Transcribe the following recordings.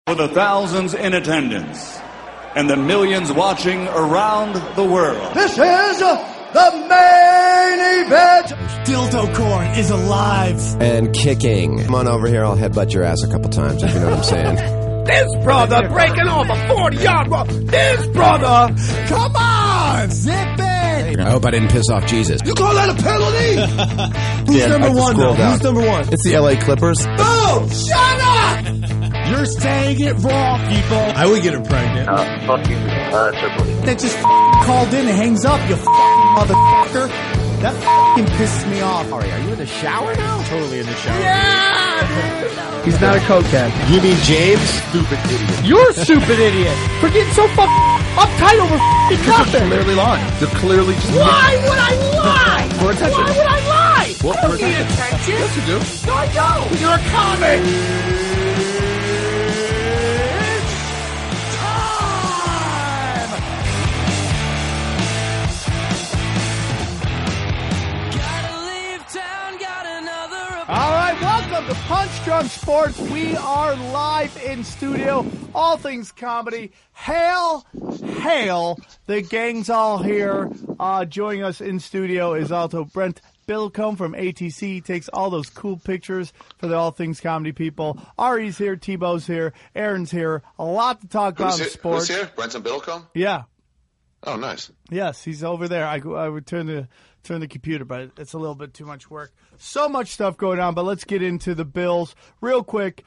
For the thousands in attendance and the millions watching around the world. This is the main event. Dildo Corn is alive. And kicking. Come on over here, I'll headbutt your ass a couple times, if you know what I'm saying. This brother breaking off a 40-yard run. This brother. Come on, zip it. I hope I didn't piss off Jesus. You call that a penalty? Who's number one, though? Who's number one? It's the LA Clippers. Boom! Shut up! You're saying it wrong, people. I would get her pregnant. Fuck you, Triple H. That just called in and hangs up, you motherfucker. That pisses me off. Are you in the shower now? Totally in the shower. Yeah! He's not a cokehead. You mean James? Stupid idiot. You're a stupid idiot for getting so uptight over nothing. They're clearly lying. They're clearly just... Why would I lie? For attention. Why would I lie? Well, I don't need attention. Yes, you do. No, I don't. You're a comic. All right, welcome to Punch Drunk Sports. We are live in studio, all things comedy. Hail, the gang's all here. Joining us in studio is also Brent Billcomb from ATC. He takes all those cool pictures for the All Things Comedy people. Ari's here, Tebow's here, Aaron's here. A lot to talk about in sports. Who's here? Brenton Billcomb? Yeah. Oh, nice. Yes, he's over there. I would turn the computer, but it's a little bit too much work. So much stuff going on, but let's get into the Bills real quick.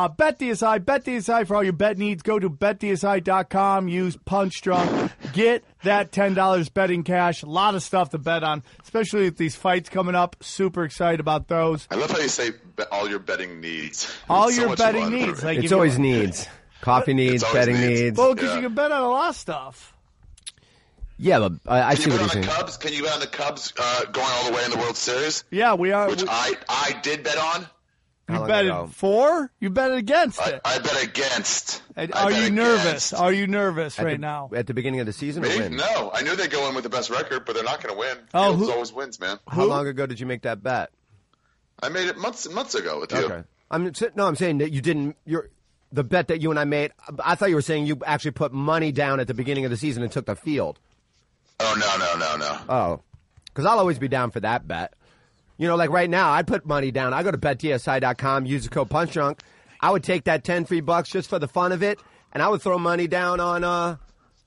BetDSI for all your bet needs. Go to BetDSI.com. Use Punch Drunk. Get that $10 betting cash. A lot of stuff to bet on, especially with these fights coming up. Super excited about those. I love how you say all your betting needs. All It's your so betting fun. needs. Like It's always needs. Coffee needs, betting needs. Well, because you can bet on a lot of stuff. Yeah, but I see what you're you're saying. Cubs? Can you bet on the Cubs going all the way in the World Series? Yeah, we are. Which I did bet on. You bet it for? You bet it against it. I bet against. Are you nervous? Are you nervous right now? At the beginning of the season or Me? when? No. I knew they'd go in with the best record, but they're not going to win. Oh, Fields always wins, man. How long ago did you make that bet? I made it months ago with you. Okay. I'm saying that you didn't. The bet that you and I made. I thought you were saying you actually put money down at the beginning of the season and took the field. Oh, no. Oh, because I'll always be down for that bet. You know, like right now, I'd put money down. I go to BetDSI.com, use the code PUNCHDRUNK. I would take that 10 free bucks just for the fun of it, and I would throw money down on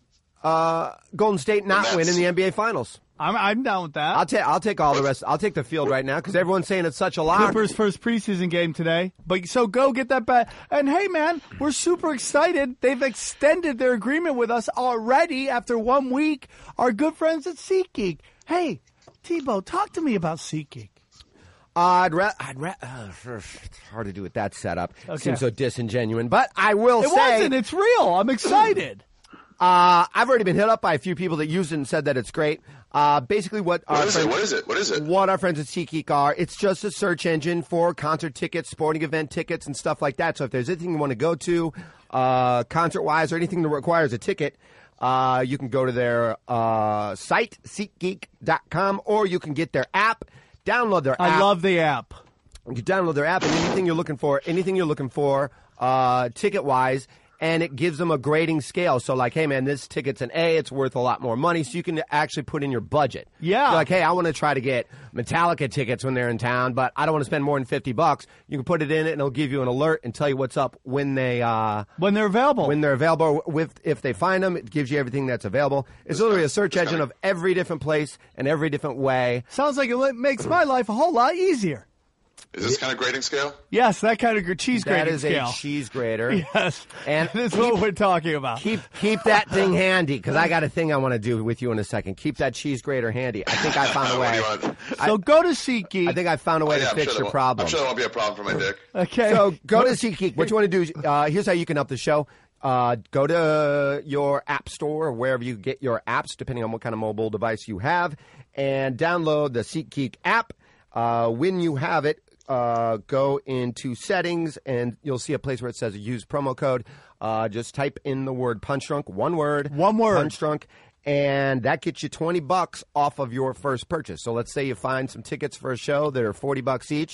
Golden State not winning the NBA Finals. I'm down with that. I'll take all the rest. I'll take the field right now because everyone's saying it's such a lock. Clippers' first preseason game today. But so go get that bet. And hey, man, we're super excited. They've extended their agreement with us already after 1 week. Our good friends at SeatGeek. Hey, Tebow, talk to me about SeatGeek. It's hard to do with that setup. Okay. Seems so disingenuous. But I will say. It wasn't. It's real. I'm excited. I've already been hit up by a few people that used it and said that it's great. Basically, what is it? What our friends at SeatGeek are, it's just a search engine for concert tickets, sporting event tickets, and stuff like that. So if there's anything you want to go to, concert-wise, or anything that requires a ticket, you can go to their site, SeatGeek.com, or you can get their app, download their app. I love the app. You can download their app, and anything you're looking for, ticket-wise, and it gives them a grading scale. So like, hey, man, this ticket's an A. It's worth a lot more money. So you can actually put in your budget. Yeah. You're like, hey, I want to try to get Metallica tickets when they're in town, but I don't want to spend more than $50. You can put it in it, and it'll give you an alert and tell you what's up when they're available. When they're available. If they find them, it gives you everything that's available. It's literally a search engine of every different place and every different way. Sounds like it makes my life a whole lot easier. Is this kind of grading scale? Yes, that kind of cheese grading scale. That is a cheese grader. Yes, and this is what we're talking about. Keep that thing handy, because I got a thing I want to do with you in a second. Keep that cheese grater handy. I think I found a way. So go to SeatGeek. I think I found a way to fix your problem. I'm sure that won't be a problem for my dick. Okay. So go to SeatGeek. What you want to do is, here's how you can help the show. Go to your app store or wherever you get your apps, depending on what kind of mobile device you have, and download the SeatGeek app. When you have it, go into settings, and you'll see a place where it says use promo code. Just type in the word PUNCHDRUNK, one word, PUNCHDRUNK, and that gets you $20 off of your first purchase. So let's say you find some tickets for a show that are $40 each.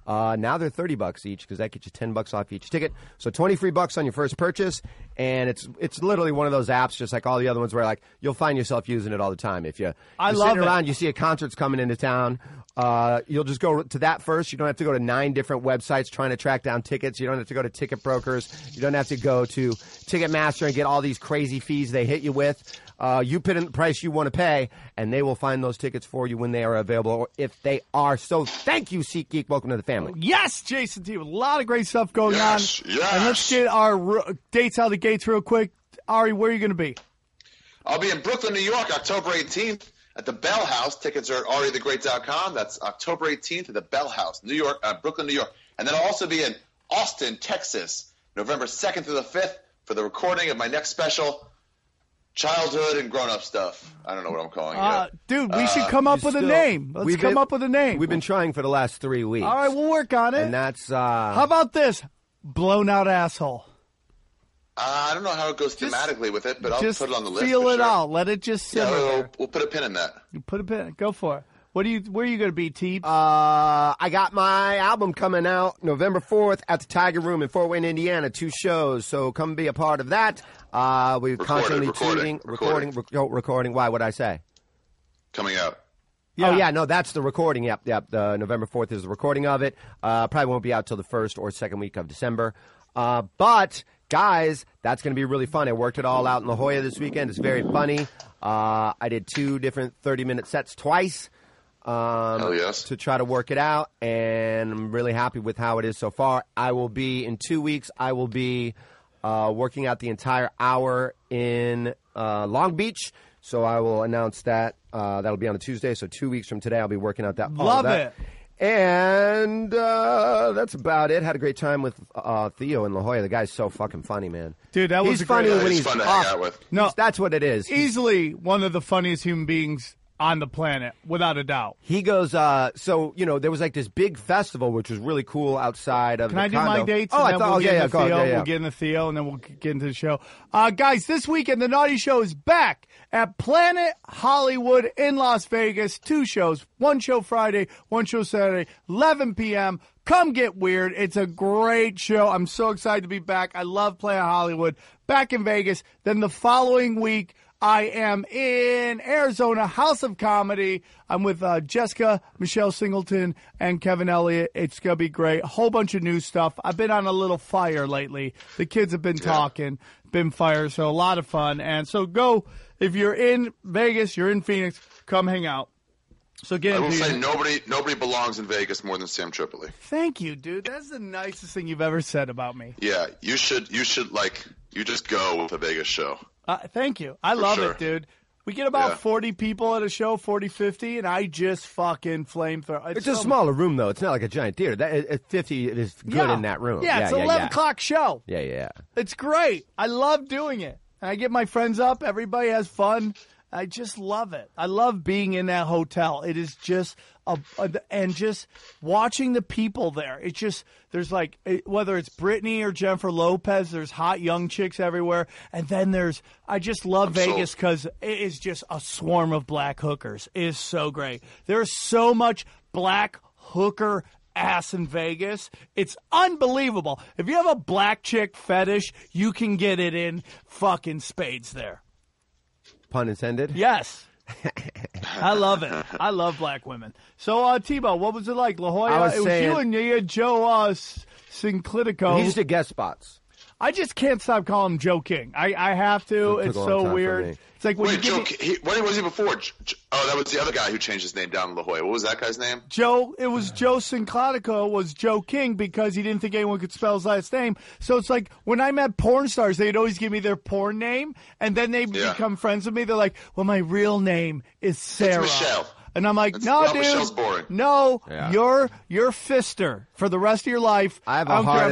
Now they're $30 each because that gets you $10 off each ticket. So 20 free bucks on your first purchase, and it's literally one of those apps, just like all the other ones, where like you'll find yourself using it all the time. If you're sitting around, you see a concert's coming into town, you'll just go to that first. You don't have to go to 9 different websites trying to track down tickets. You don't have to go to ticket brokers. You don't have to go to Ticketmaster and get all these crazy fees they hit you with. You put in the price you want to pay, and they will find those tickets for you when they are available, or if they are. So thank you, SeatGeek. Welcome to the family. Yes, Jason T. With a lot of great stuff going on. Yes. And let's get our dates out of the gates real quick. Ari, where are you going to be? I'll be in Brooklyn, New York, October 18th at the Bell House. Tickets are at aritheGreat.com. That's October 18th at the Bell House, Brooklyn, New York. And then I'll also be in Austin, Texas, November 2nd through the 5th for the recording of my next special, Childhood and Grown-Up Stuff. I don't know what I'm calling it. Dude, we should come up with a name. Let's come up with a name. We've been trying for the last 3 weeks. All right, we'll work on it. And that's... How about this? Blown Out Asshole. I don't know how it goes thematically with it, but I'll put it on the list. Feel it sure. out. Let it just simmer. Yeah, we'll put a pin in that. You put a pin. Go for it. Where are you going to be, Teeb? I got my album coming out November 4th at the Tiger Room in Fort Wayne, Indiana. 2 shows, so come be a part of that. We're constantly recording. Why? What'd I say? Coming out. Yeah. Oh, yeah, no, that's the recording. Yep. The November 4th is the recording of it. Probably won't be out till the 1st or 2nd week of December. But, guys, that's going to be really fun. I worked it all out in La Jolla this weekend. It's very funny. I did 2 different 30-minute sets twice. Hell yes. To try to work it out, and I'm really happy with how it is so far. I will be, in 2 weeks, I will be working out the entire hour in Long Beach, so I will announce that. That'll be on a Tuesday, so 2 weeks from today I'll be working out that. Love it. And that's about it. Had a great time with Theo in La Jolla. The guy's so fucking funny, man. Dude, that was funny when he's he's fun to off. hang out with. No, that's what it is. Easily one of the funniest human beings on the planet, without a doubt. He goes, so, there was like this big festival, which was really cool outside of Can the I do condo. my dates? Oh, and I then thought, we'll get into go Theo. ahead, We'll get into Theo, and then we'll get into the show. Guys, this weekend, The Naughty Show is back at Planet Hollywood in Las Vegas. 2 shows. 1 show Friday, 1 show Saturday, 11 p.m. Come get weird. It's a great show. I'm so excited to be back. I love Planet Hollywood. Back in Vegas. Then the following week, I am in Arizona, House of Comedy. I'm with Jessica, Michelle Singleton, and Kevin Elliott. It's going to be great. A whole bunch of new stuff. I've been on a little fire lately. The kids have been talking, been fire, so a lot of fun. And so go, if you're in Vegas, you're in Phoenix, come hang out. So get I will into say nobody belongs in Vegas more than Sam Tripoli. Thank you, dude. That's the nicest thing you've ever said about me. Yeah, you should you just go with a Vegas show. Thank you. I love sure. it, dude. We get about 40 people at a show, 40, 50, and I just fucking flamethrower. It's a smaller room, though. It's not like a giant theater. 50 is good in that room. Yeah, it's an 11 o'clock show. Yeah. It's great. I love doing it. And I get my friends up. Everybody has fun. I just love it. I love being in that hotel. It is just and just watching the people there. It's just, there's like, whether it's Britney or Jennifer Lopez, there's hot young chicks everywhere. And then I just love Vegas because it is just a swarm of black hookers. It is so great. There's so much black hooker ass in Vegas. It's unbelievable. If you have a black chick fetish, you can get it in fucking spades there. Pun intended? Yes. I love it. I love black women. So, T-Bo, what was it like? La Jolla? It was you and you had Joe Sinclitico. He just did guest spots. I just can't stop calling him Joe King. I have to. It's so weird. It's like when Wait, Joe, what was he before? Oh, that was the other guy who changed his name down in La Jolla. What was that guy's name? It was Joe Sinclitico was Joe King because he didn't think anyone could spell his last name. So it's like when I met porn stars, they'd always give me their porn name, and then they become friends with me. They're like, well, my real name is Sarah. It's Michelle. And I'm like, no, dude. Michelle's boring. No, you're Fister for the rest of your life. I have a hard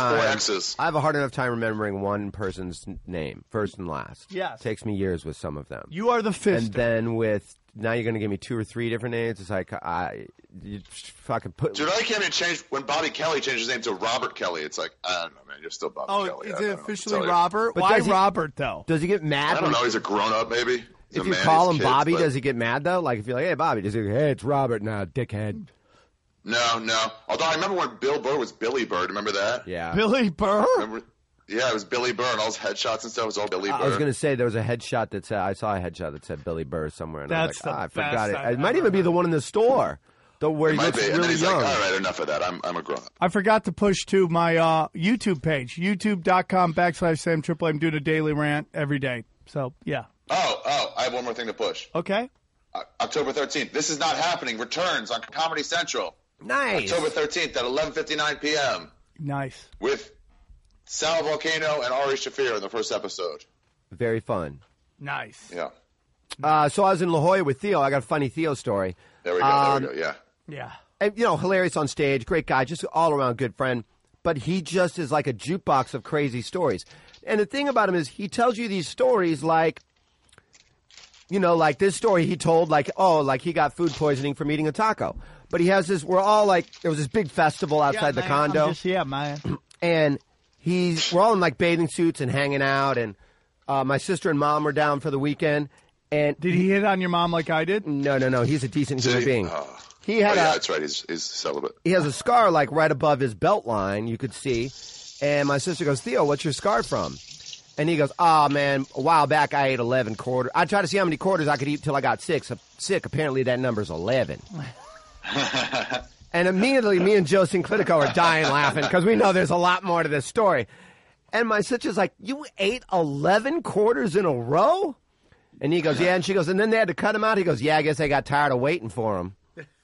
enough time remembering one person's name, first and last. Yes. It takes me years with some of them. You are the Fister. And then now you're going to give me 2 or 3 different names. It's like, you fucking put. Dude, I can't even change. When Bobby Kelly changed his name to Robert Kelly, it's like, I don't know, man. You're still Bobby Kelly. Is it officially Robert? But why Robert, though? Does he get mad? I don't know. He's a grown-up, maybe. If you call him Bobby, does he get mad, though? Like, if you're like, hey, Bobby, does he go, hey, it's Robert now, dickhead? No. Although I remember when Bill Burr was Billy Bird. Remember that? Yeah. Billy Burr? Yeah, it was Billy Burr, and all his headshots and stuff was all Billy Burr. I was going to say there was a headshot that said, I saw a headshot that said Billy Burr somewhere, and I was like, I forgot it. It might even be the one in the store, where he looks really young. Like, all right, enough of that. I'm a grown up. I forgot to push to my YouTube page, youtube.com/Sam Tripoli. I'm doing a daily rant every day. So, yeah. Oh, I have one more thing to push. Okay. October 13th. This Is Not Happening returns on Comedy Central. Nice. October 13th at 11:59 p.m. Nice. With Sal Volcano and Ari Shaffir in the first episode. Very fun. Nice. Yeah. So I was in La Jolla with Theo. I got a funny Theo story. There we go. Yeah. Yeah. And, hilarious on stage, great guy, just all around good friend. But he just is like a jukebox of crazy stories. And the thing about him is he tells you these stories like, like this story he told, like he got food poisoning from eating a taco. But he has this, we're all like, there was this big festival outside the condo. Man. And we're all in like bathing suits and hanging out. And my sister and mom were down for the weekend. And did he hit on your mom like I did? No. He's a decent human being. He had that's right. He's celibate. He has a scar like right above his belt line, you could see. And my sister goes, Theo, what's your scar from? And he goes, man, a while back I ate 11 quarters. I tried to see how many quarters I could eat till I got sick. Apparently that number's 11. And immediately me and Joe Sinclitico are dying laughing because we know there's a lot more to this story. And my sister's like, you ate 11 quarters in a row? And he goes, yeah. And she goes, and then they had to cut him out? He goes, yeah, I guess they got tired of waiting for him.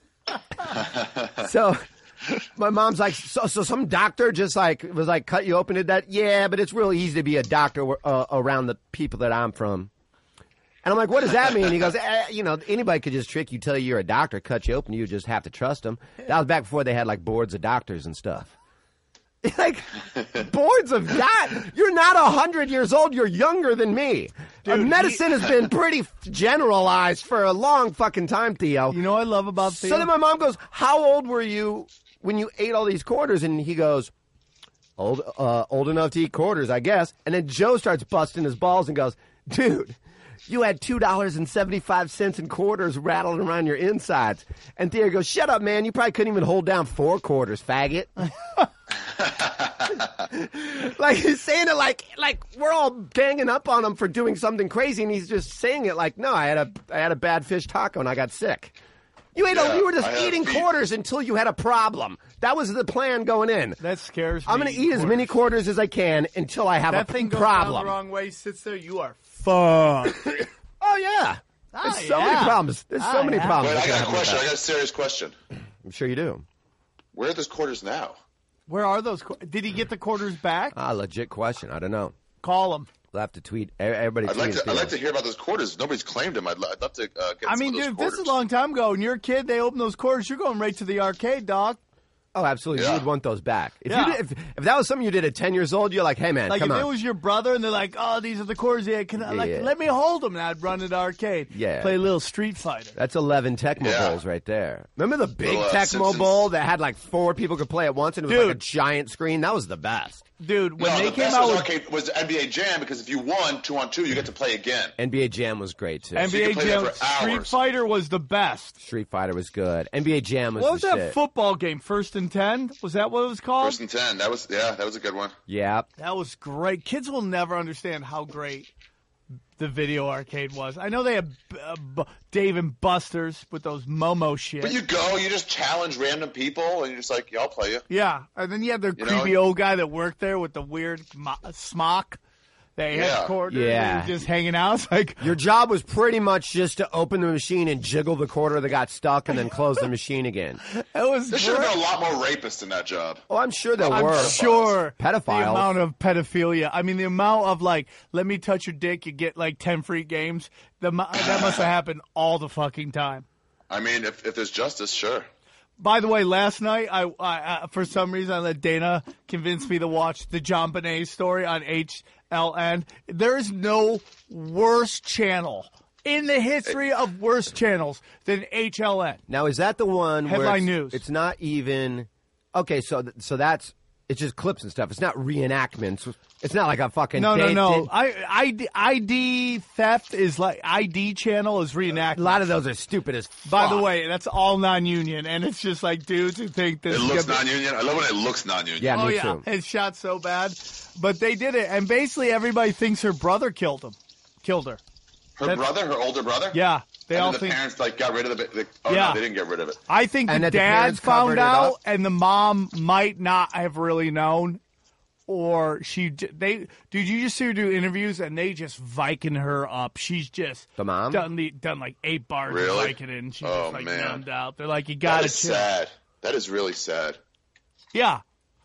So my mom's like, so some doctor just was like, cut you open, did that? Yeah, but it's real easy to be a doctor around the people that I'm from. And I'm like, what does that mean? He goes, anybody could just trick you, tell you you're a doctor, cut you open, you just have to trust them. That was back before they had like boards of doctors and stuff. Like, boards of God. You're not 100 years old. You're younger than me. Dude, medicine has been pretty generalized for a long fucking time, Theo. You know what I love about Theo? So then my mom goes, how old were you when you ate all these quarters? And he goes, old enough to eat quarters, I guess. And then Joe starts busting his balls and goes, dude, you had $2.75 in quarters rattling around your insides. And Theo goes, shut up, man. You probably couldn't even hold down 4 quarters, faggot. Like he's saying it like we're all ganging up on him for doing something crazy, and he's just saying it like, no, I had a bad fish taco and I got sick. You were just eating quarters until you had a problem. That was the plan going in. That scares me. I'm going to eat as many quarters as I can until I have a problem. That thing goes down the wrong way, sits there, you are fucked. Oh yeah. There's so many problems. There's so many problems. Wait, I got a question. I got a serious question. I'm sure you do. Where are those quarters now? Where are those? Did he get the quarters back? Legit question. I don't know. Call him. We'll have to tweet. Everybody. I'd like to hear about those quarters. Nobody's claimed them. I'd love to get some of those quarters. Dude, this is a long time ago. When you're a kid, they open those quarters. You're going right to the arcade, dog. Oh, absolutely. You would want those back. If that was something you did at 10 years old, you're like, hey, man, come on. Like, if it was your brother and they're like, oh, these are the quarters. Let me hold them. And I'd run to the arcade. Yeah. Play a little Street Fighter. That's 11 Tecmo Bowls right there. Remember the big Tecmo Bowl that had like 4 people could play at once and it was like a giant screen? That was the best. Dude, when they the came best out arcade was NBA Jam because if you won 2-on-2, you get to play again. NBA Jam was great too. NBA Jam, Street Fighter was the best. Street Fighter was good. NBA Jam was what was that football game? 1st and 10? Was that what it was called? 1st and 10. That was a good one. Yeah. That was great. Kids will never understand how great the video arcade was. I know they had Dave and Buster's with those Momo shit. But you just challenge random people, and you're just like, yeah, I'll play you. Yeah, and then you had the creepy old guy that worked there with the weird smock. They had quarters. Yeah. Just hanging out. It's like your job was pretty much just to open the machine and jiggle the quarter that got stuck and then close the machine again. There should have been a lot more rapists in that job. Oh, I'm sure there were. I'm sure. Pedophiles. The amount of pedophilia. I mean, the amount of like, let me touch your dick, you get like 10 free games. That must have happened all the fucking time. I mean, if there's justice, sure. By the way, last night, I for some reason, I let Dana convince me to watch the John Bonet story on HLN. There is no worse channel in the history of worst channels than HLN. Now, is that the one Headline News. It's not even... Okay, so that's It's just clips and stuff. It's not reenactments. It's not like a fucking No. ID theft is like ID channel is reenactment. A lot of those are stupid as fuck. By the way, that's all non-union, and it's just like dudes who think this. It looks non-union. I love when it looks non-union. Yeah, me yeah, too. it's shot so bad, but they did it, and basically everybody thinks her brother killed her. Her brother, her older brother. Yeah, they all the think parents like got rid of the. Yeah. No, they didn't get rid of it. I think And the that the dad parents covered found it out, up? and the mom might not have really known, or dude, you just see her do interviews, and they just Viking her up. She's just The mom? done like 8 bars Really? of Vicodin, and she's Oh, just like man. numbed out. They're like, you That gotta is chill. sad. That is really sad. Yeah,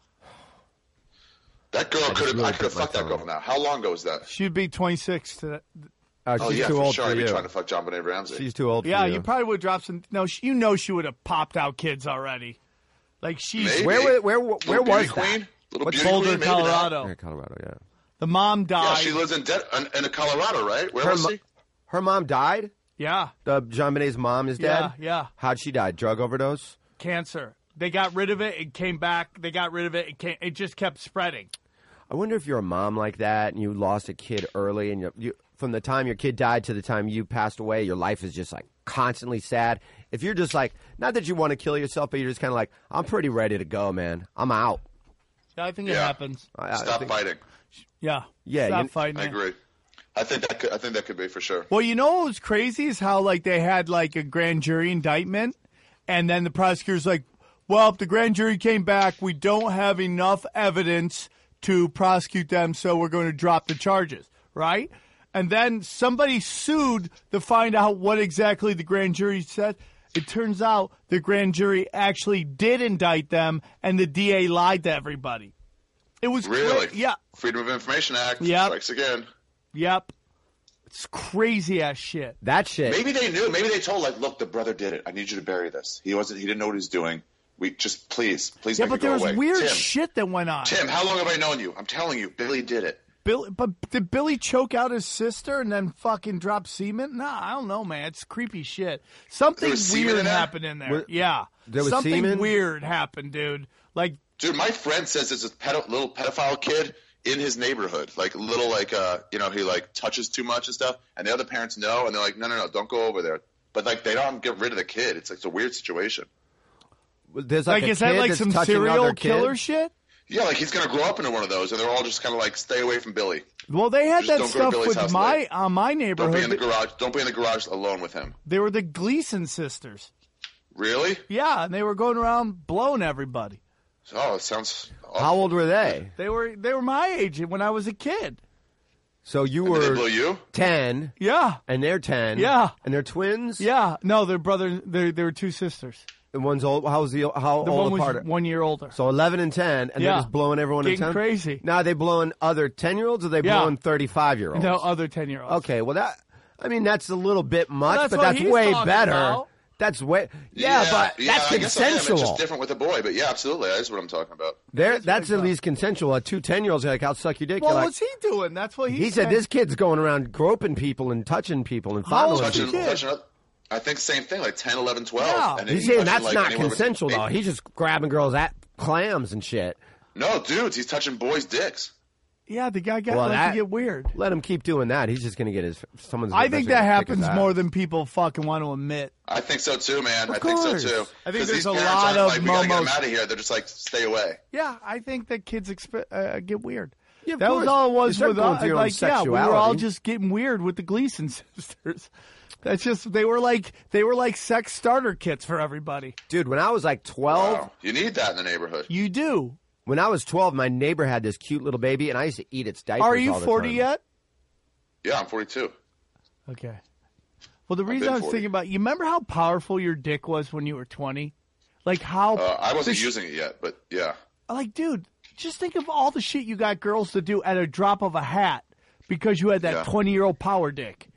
That girl just could have. really I could have put my fucked that phone girl on. now. How long ago was that? she'd be 26 to. Oh she's yeah, too for old sure. for I'd be you. trying to fuck John Benet Ramsey. She's too old Yeah, for you. you probably would drop some. No, she would have popped out kids already. Like she's Maybe. Where Little was beauty that? queen? Little What's beauty Boulder, queen? Maybe not. Colorado. Yeah, Colorado, yeah. The mom died. Yeah, she lives in Colorado, right? Where was she? Her mom died? Yeah, John Benet's mom is dead? yeah. How'd she die? Drug overdose? Cancer. They got rid of it. It came back. They got rid of it. It just kept spreading. I wonder if you're a mom like that and you lost a kid early and you from the time your kid died to the time you passed away, your life is just like constantly sad. If you're just like, not that you want to kill yourself, but you're just kind of like, I'm pretty ready to go, man. I'm out. I think it Yeah. happens. I Stop think- fighting. Yeah. Yeah, Stop you- fighting. I it. agree. I think that could be for sure. Well, you know what was crazy is how like they had like a grand jury indictment, and then the prosecutor's like, "Well, if the grand jury came back, we don't have enough evidence to prosecute them, so we're going to drop the charges." Right? And then somebody sued to find out what exactly the grand jury said. It turns out the grand jury actually did indict them, and the DA lied to everybody. It was Really? yeah. Freedom of Information Act Yep. strikes again. Yep. It's crazy ass shit. That shit. Maybe they knew. Maybe they told like, look, the brother did it. I need you to bury this. He didn't know what he was doing. We just please Yeah, make but it there go was away. weird Tim, shit that went on. Tim, how long have I known you? I'm telling you, Billy did it. But did Billy choke out his sister and then fucking drop semen? Nah, I don't know, man. It's creepy shit. Something There was semen weird in there? happened in there. Yeah. There was Something semen? weird happened, dude. Like, Dude, my friend says there's a little pedophile kid in his neighborhood, like little, like he like touches too much and stuff, and the other parents know, and they're like, no, don't go over there. But like they don't get rid of the kid. It's like it's a weird situation. There's like a is that kid like that's some touching serial other killer kids. shit? Yeah, like he's gonna grow up into one of those, and they're all just kind of like, stay away from Billy. Well, they had Just that don't go to stuff Billy's with house my late. my Don't be in neighborhood. the garage. Don't be in the garage alone with him. They were the Gleason sisters. Really? Yeah, and they were going around blowing everybody. Oh, it sounds awful. How old were they? They were my age when I was a kid. So you Did they blow were you? 10, Yeah. and they're 10. Yeah. And they're twins? Yeah. No, they're brother. They were two sisters. And one's old. How The old one was apart? 1 year older. So 11 and 10, and Yeah. they're just blowing everyone in Getting 10? crazy. Now, are they blowing other 10-year-olds, or are they Yeah. blowing 35-year-olds? No, other 10-year-olds. Okay, well, that's a little bit much, that's but what that's he's way talking better. about. That's way... Yeah, but that's I guess I am. It's consensual. just different with a boy, but yeah, absolutely. That's what I'm talking about. That's at least consensual. Two 10-year-olds are like, I'll suck your dick. Well, You're like, what's he doing? That's what he said this kid's going around groping people and touching people and How old fondling is he? people. Touching, I think same thing, like 10, 11, 12. Yeah. And then He's he's saying touching, that's like, not anywhere between consensual, though. 8 He's just grabbing girls at clams and shit. No, dudes, he's touching boys' dicks. Yeah, the guy got Well, to get weird. Let him keep doing that. He's just going to get someone's. I think eventually that gonna kick his happens ass. more than people fucking want to admit. I think so too, man. Of I think so course. too. I think 'Cause there's these a parents lot aren't of like, we gotta get them momos- out of here. They're just like, stay away. Yeah, I think that kids get weird. Yeah, of that was course. all it You was start with going us. through your own Like, yeah, we were all sexuality. just getting weird with the Gleason sisters. That's just they were like sex starter kits for everybody. Dude, when I was like 12, Wow. You need that in the neighborhood. You do. when I was 12, my neighbor had this cute little baby, and I used to eat its diapers. Are you all the 40 time. yet? Yeah, I'm 42. Okay. Well, the reason been I was 40. thinking about, you remember how powerful your dick was when you were 20? Like how I wasn't using it yet, but yeah. like, dude, just think of all the shit you got girls to do at a drop of a hat because you had that Yeah. 20-year-old power dick.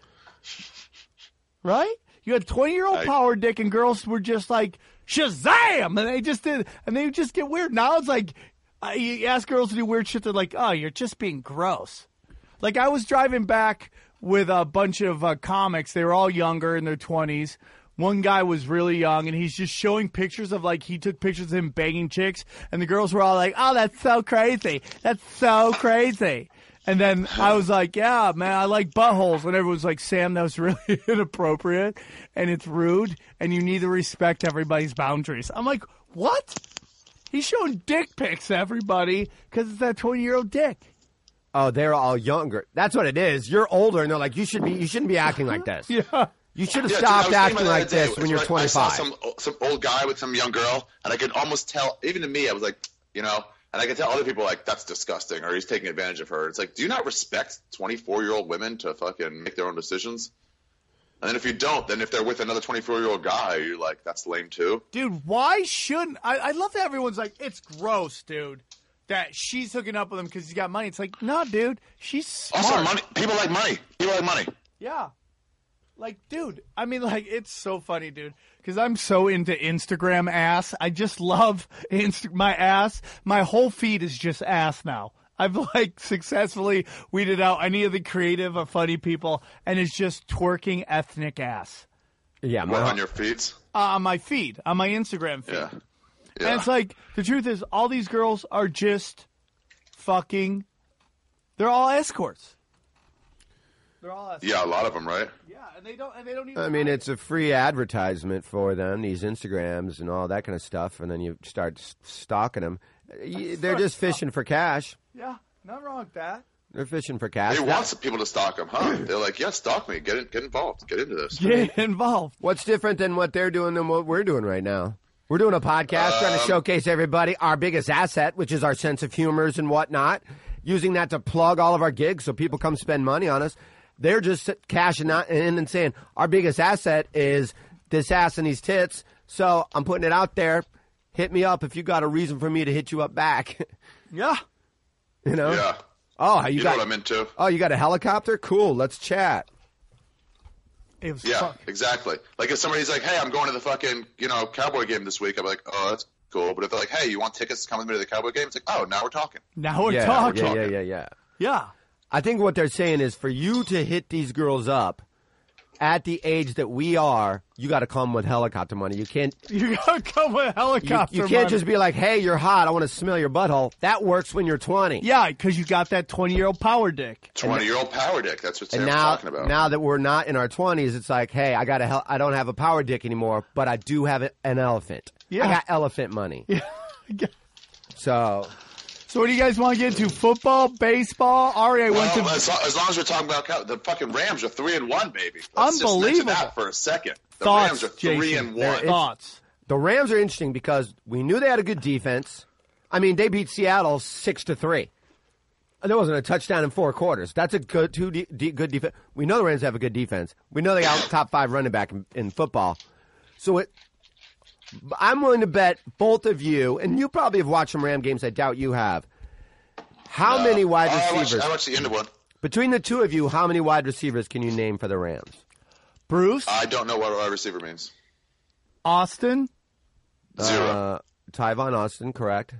Right? You had 20-year-old power dick and girls were just like, Shazam! And they just did, and they just get weird. Now it's like, you ask girls to do weird shit, they're like, oh, you're just being gross. Like, I was driving back with a bunch of comics. They were all younger in their 20s. one guy was really young, and he's just showing pictures of, like, he took pictures of him banging chicks, and the girls were all like, oh, that's so crazy. That's so crazy. And then I was like, yeah, man, I like buttholes. And everyone's like, Sam, that was really inappropriate, and it's rude, and you need to respect everybody's boundaries. I'm like, what? He's showing dick pics to everybody because it's that 20-year-old dick. Oh, they're all younger. That's what it is. You're older, and they're like, you shouldn't be acting like this. Yeah. You should have stopped acting like this when you're 25. I saw some old guy with some young girl, and I could almost tell, even to me, I was like, you know, and I could tell other people like, that's disgusting, or he's taking advantage of her. It's like, do you not respect 24-year-old women to fucking make their own decisions? And then if you don't, then if they're with another 24-year-old guy, you're like, that's lame too. Dude, why shouldn't I love that everyone's like, it's gross, dude, that she's hooking up with him because he's got money. It's like, no, dude, she's smart. Also, money. People like money. People like money. Yeah. Like, dude, I mean, like, it's so funny, dude, because I'm so into Instagram ass. I just love my ass. My whole feed is just ass now. I've, like, successfully weeded out any of the creative or funny people, and it's just twerking ethnic ass. Yeah, on your feeds? On my feed, on my Instagram feed. Yeah. And it's like, the truth is, all these girls are just fucking, they're all escorts. They're all escorts. Yeah, a lot of them, right? Yeah, and they don't even. I mean, it's a free advertisement for them, these Instagrams and all that kind of stuff, and then you start stalking them. They're just fishing for cash. Yeah, nothing wrong with that. They're fishing for cash. They want people to stalk them, huh? They're like, yeah, stalk me. Get involved. Get into this. Get involved. What's different than what they're doing than what we're doing right now? We're doing a podcast trying to showcase everybody our biggest asset, which is our sense of humors and whatnot, using that to plug all of our gigs so people come spend money on us. They're just cashing in and saying, our biggest asset is this ass and these tits, so I'm putting it out there. Hit me up if you got a reason for me to hit you up back. Yeah. You know? Yeah. Oh, you know what I'm into. Oh, you got a helicopter? Cool, let's chat. It was yeah, exactly. Like if somebody's like, hey, I'm going to the fucking, Cowboy game this week, I'm like, oh, that's cool. But if they're like, hey, you want tickets to come with me to the Cowboy game? It's like, oh, now we're talking. Now we're talking. Yeah. Yeah. I think what they're saying is for you to hit these girls up at the age that we are, you got to come with helicopter money. You can't. You got to come with helicopter money. You can't money. just be like, hey, you're hot. I want to smell your butthole. That works when you're 20. Yeah, because you got that 20-year-old power dick. 20-year-old power dick. That's what Sam's talking about. Now that we're not in our 20s, it's like, hey, I don't have a power dick anymore, but I do have an elephant. Yeah. I got elephant money. Yeah. So what do you guys want to get into? Football, baseball? Ari, went to. As long as we're talking about the fucking Rams are 3-1, baby. Let's unbelievable. Just mention that for a second. The Thoughts, Rams are 3-1. Thoughts. The Rams are interesting because we knew they had a good defense. I mean, they beat Seattle 6-3. There wasn't a touchdown in 4 quarters. That's a good good defense. We know the Rams have a good defense. We know they got top 5 running back in football. So I'm willing to bet both of you, and you probably have watched some Ram games. I doubt you have. How many wide receivers? I watched the end of one. Between the two of you, how many wide receivers can you name for the Rams? Bruce? I don't know what wide receiver means. Austin? 0. Tyvon Austin, correct.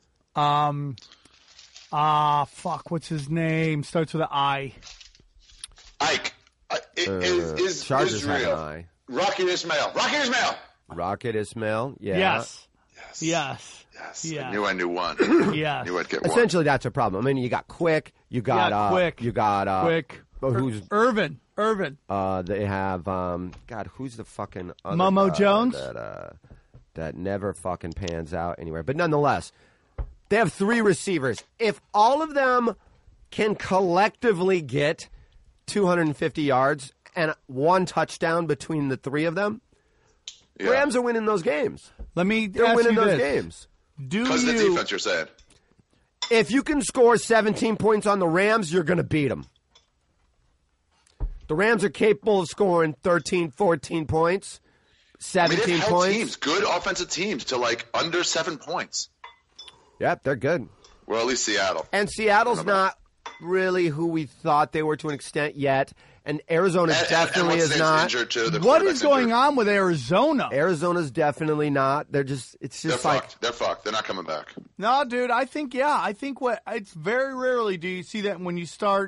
What's his name? Starts with an I. Ike. Is Chargers Israel. have an I. Rocket Ismail. Rocket Ismail, yeah. Yes. I knew one. Yeah. Knew I'd get one. Essentially, that's a problem. I mean, you got Quick. You got Quick. You got Quick. Who's Irvin? They have God. Who's the fucking other Momo guy Jones? That never fucking pans out anywhere. But nonetheless, they have 3 receivers. If all of them can collectively get 250 yards and 1 touchdown between the 3 of them, Rams are winning those games. They're winning those games. Because the defense, you're saying. If you can score 17 points on the Rams, you're going to beat them. The Rams are capable of scoring 13, 14 points, 17 points. Teams, good offensive teams, to like under 7 points. Yep, they're good. Well, at least Seattle. And Seattle's not really who we thought they were to an extent yet. And Arizona definitely is not. What is going on with Arizona? Arizona's definitely not. They're fucked. They're fucked. They're not coming back. No, dude. I think it's very rarely do you see that when you start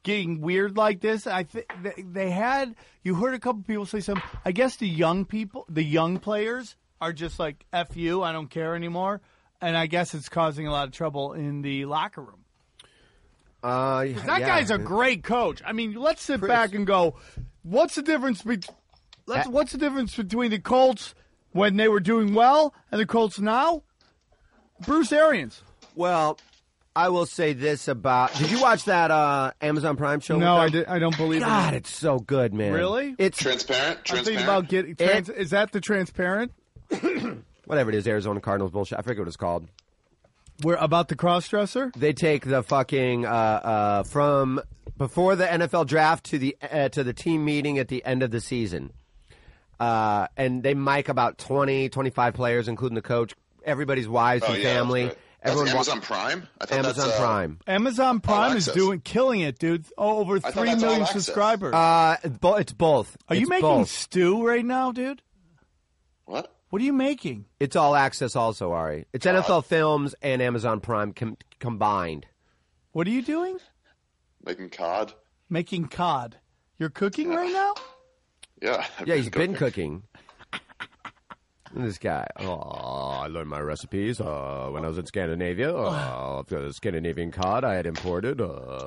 getting weird like this. I think they had. You heard a couple people say something. I guess the young players are just like F you. I don't care anymore. And I guess it's causing a lot of trouble in the locker room. That guy's a great coach. I mean, let's sit back and go, what's the difference what's the difference between the Colts when they were doing well and the Colts now? Bruce Arians. Well, I will say this about. Did you watch that Amazon Prime show? No, I don't believe it. God, it's so good, man. Really? It's transparent. I'm thinking about getting. Is that the transparent? Whatever it is, Arizona Cardinals bullshit. I forget what it's called. We're about the cross-dresser? They take the fucking from before the NFL draft to the team meeting at the end of the season. And they mic about 20, 25 players, including the coach, everybody's wives and family. That's Amazon Prime? I thought Amazon Prime. Amazon Prime is killing it, dude. Over 3 million subscribers. It's both. Are you making stew right now, dude? What? What are you making? It's all access also, Ari. It's NFL Films and Amazon Prime combined. What are you doing? Making cod. Making cod. You're cooking right now? Yeah. He's been cooking. This guy. Oh, I learned my recipes when I was in Scandinavia. The Scandinavian cod I had imported.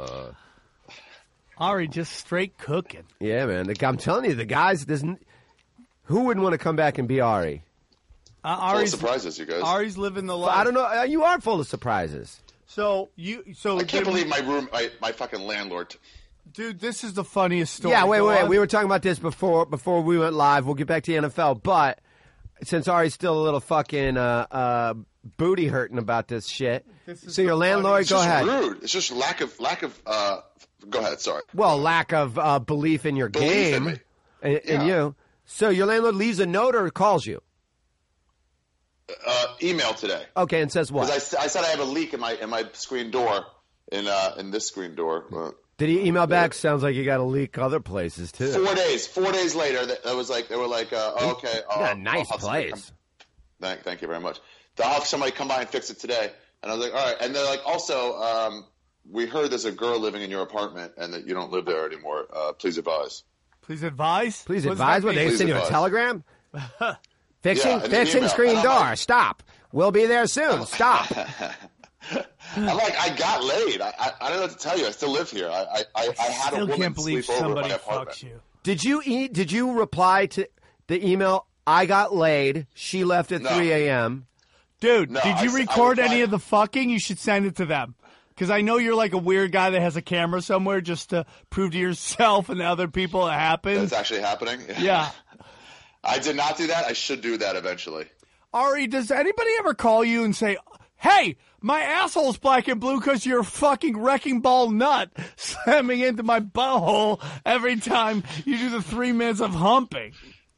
Ari, just straight cooking. Yeah, man. I'm telling you, the guys, who wouldn't want to come back and be Ari? Full of surprises, you guys. Ari's living the life. I don't know. You are full of surprises. I can't believe my fucking landlord. Dude, this is the funniest story. Yeah, wait. We were talking about this before we went live. We'll get back to the NFL, but since Ari's still a little fucking booty hurting about this shit, so your landlord, go ahead. It's rude. It's just lack of. Go ahead. Sorry. Well, lack of belief in your game and you. So your landlord leaves a note or calls you? Email today. Okay, and says what? Because I said I have a leak in my screen door, in this screen door. Did he email back? Sounds like you got to leak other places too. 4 days. 4 days later, they were like, okay. A nice place. Thank you very much. I'll have somebody come by and fix it today. And I was like, all right. And they're like, also, we heard there's a girl living in your apartment and that you don't live there anymore. Please advise. Please advise? Please advise? What, they send you a telegram? Fixing screen door. Like, stop. We'll be there soon. Stop. I'm like, I got laid. I don't know what to tell you. I still live here. I had a woman sleep over at my apartment. You. Did you reply to the email, I got laid, she left at 3 a.m.? Dude, did you record any of the fucking? You should send it to them. Because I know you're like a weird guy that has a camera somewhere just to prove to yourself and other people it happened. That's actually happening? Yeah. I did not do that. I should do that eventually. Ari, does anybody ever call you and say, hey, my asshole's black and blue because you're a fucking wrecking ball nut slamming into my butthole every time you do the 3 minutes of humping?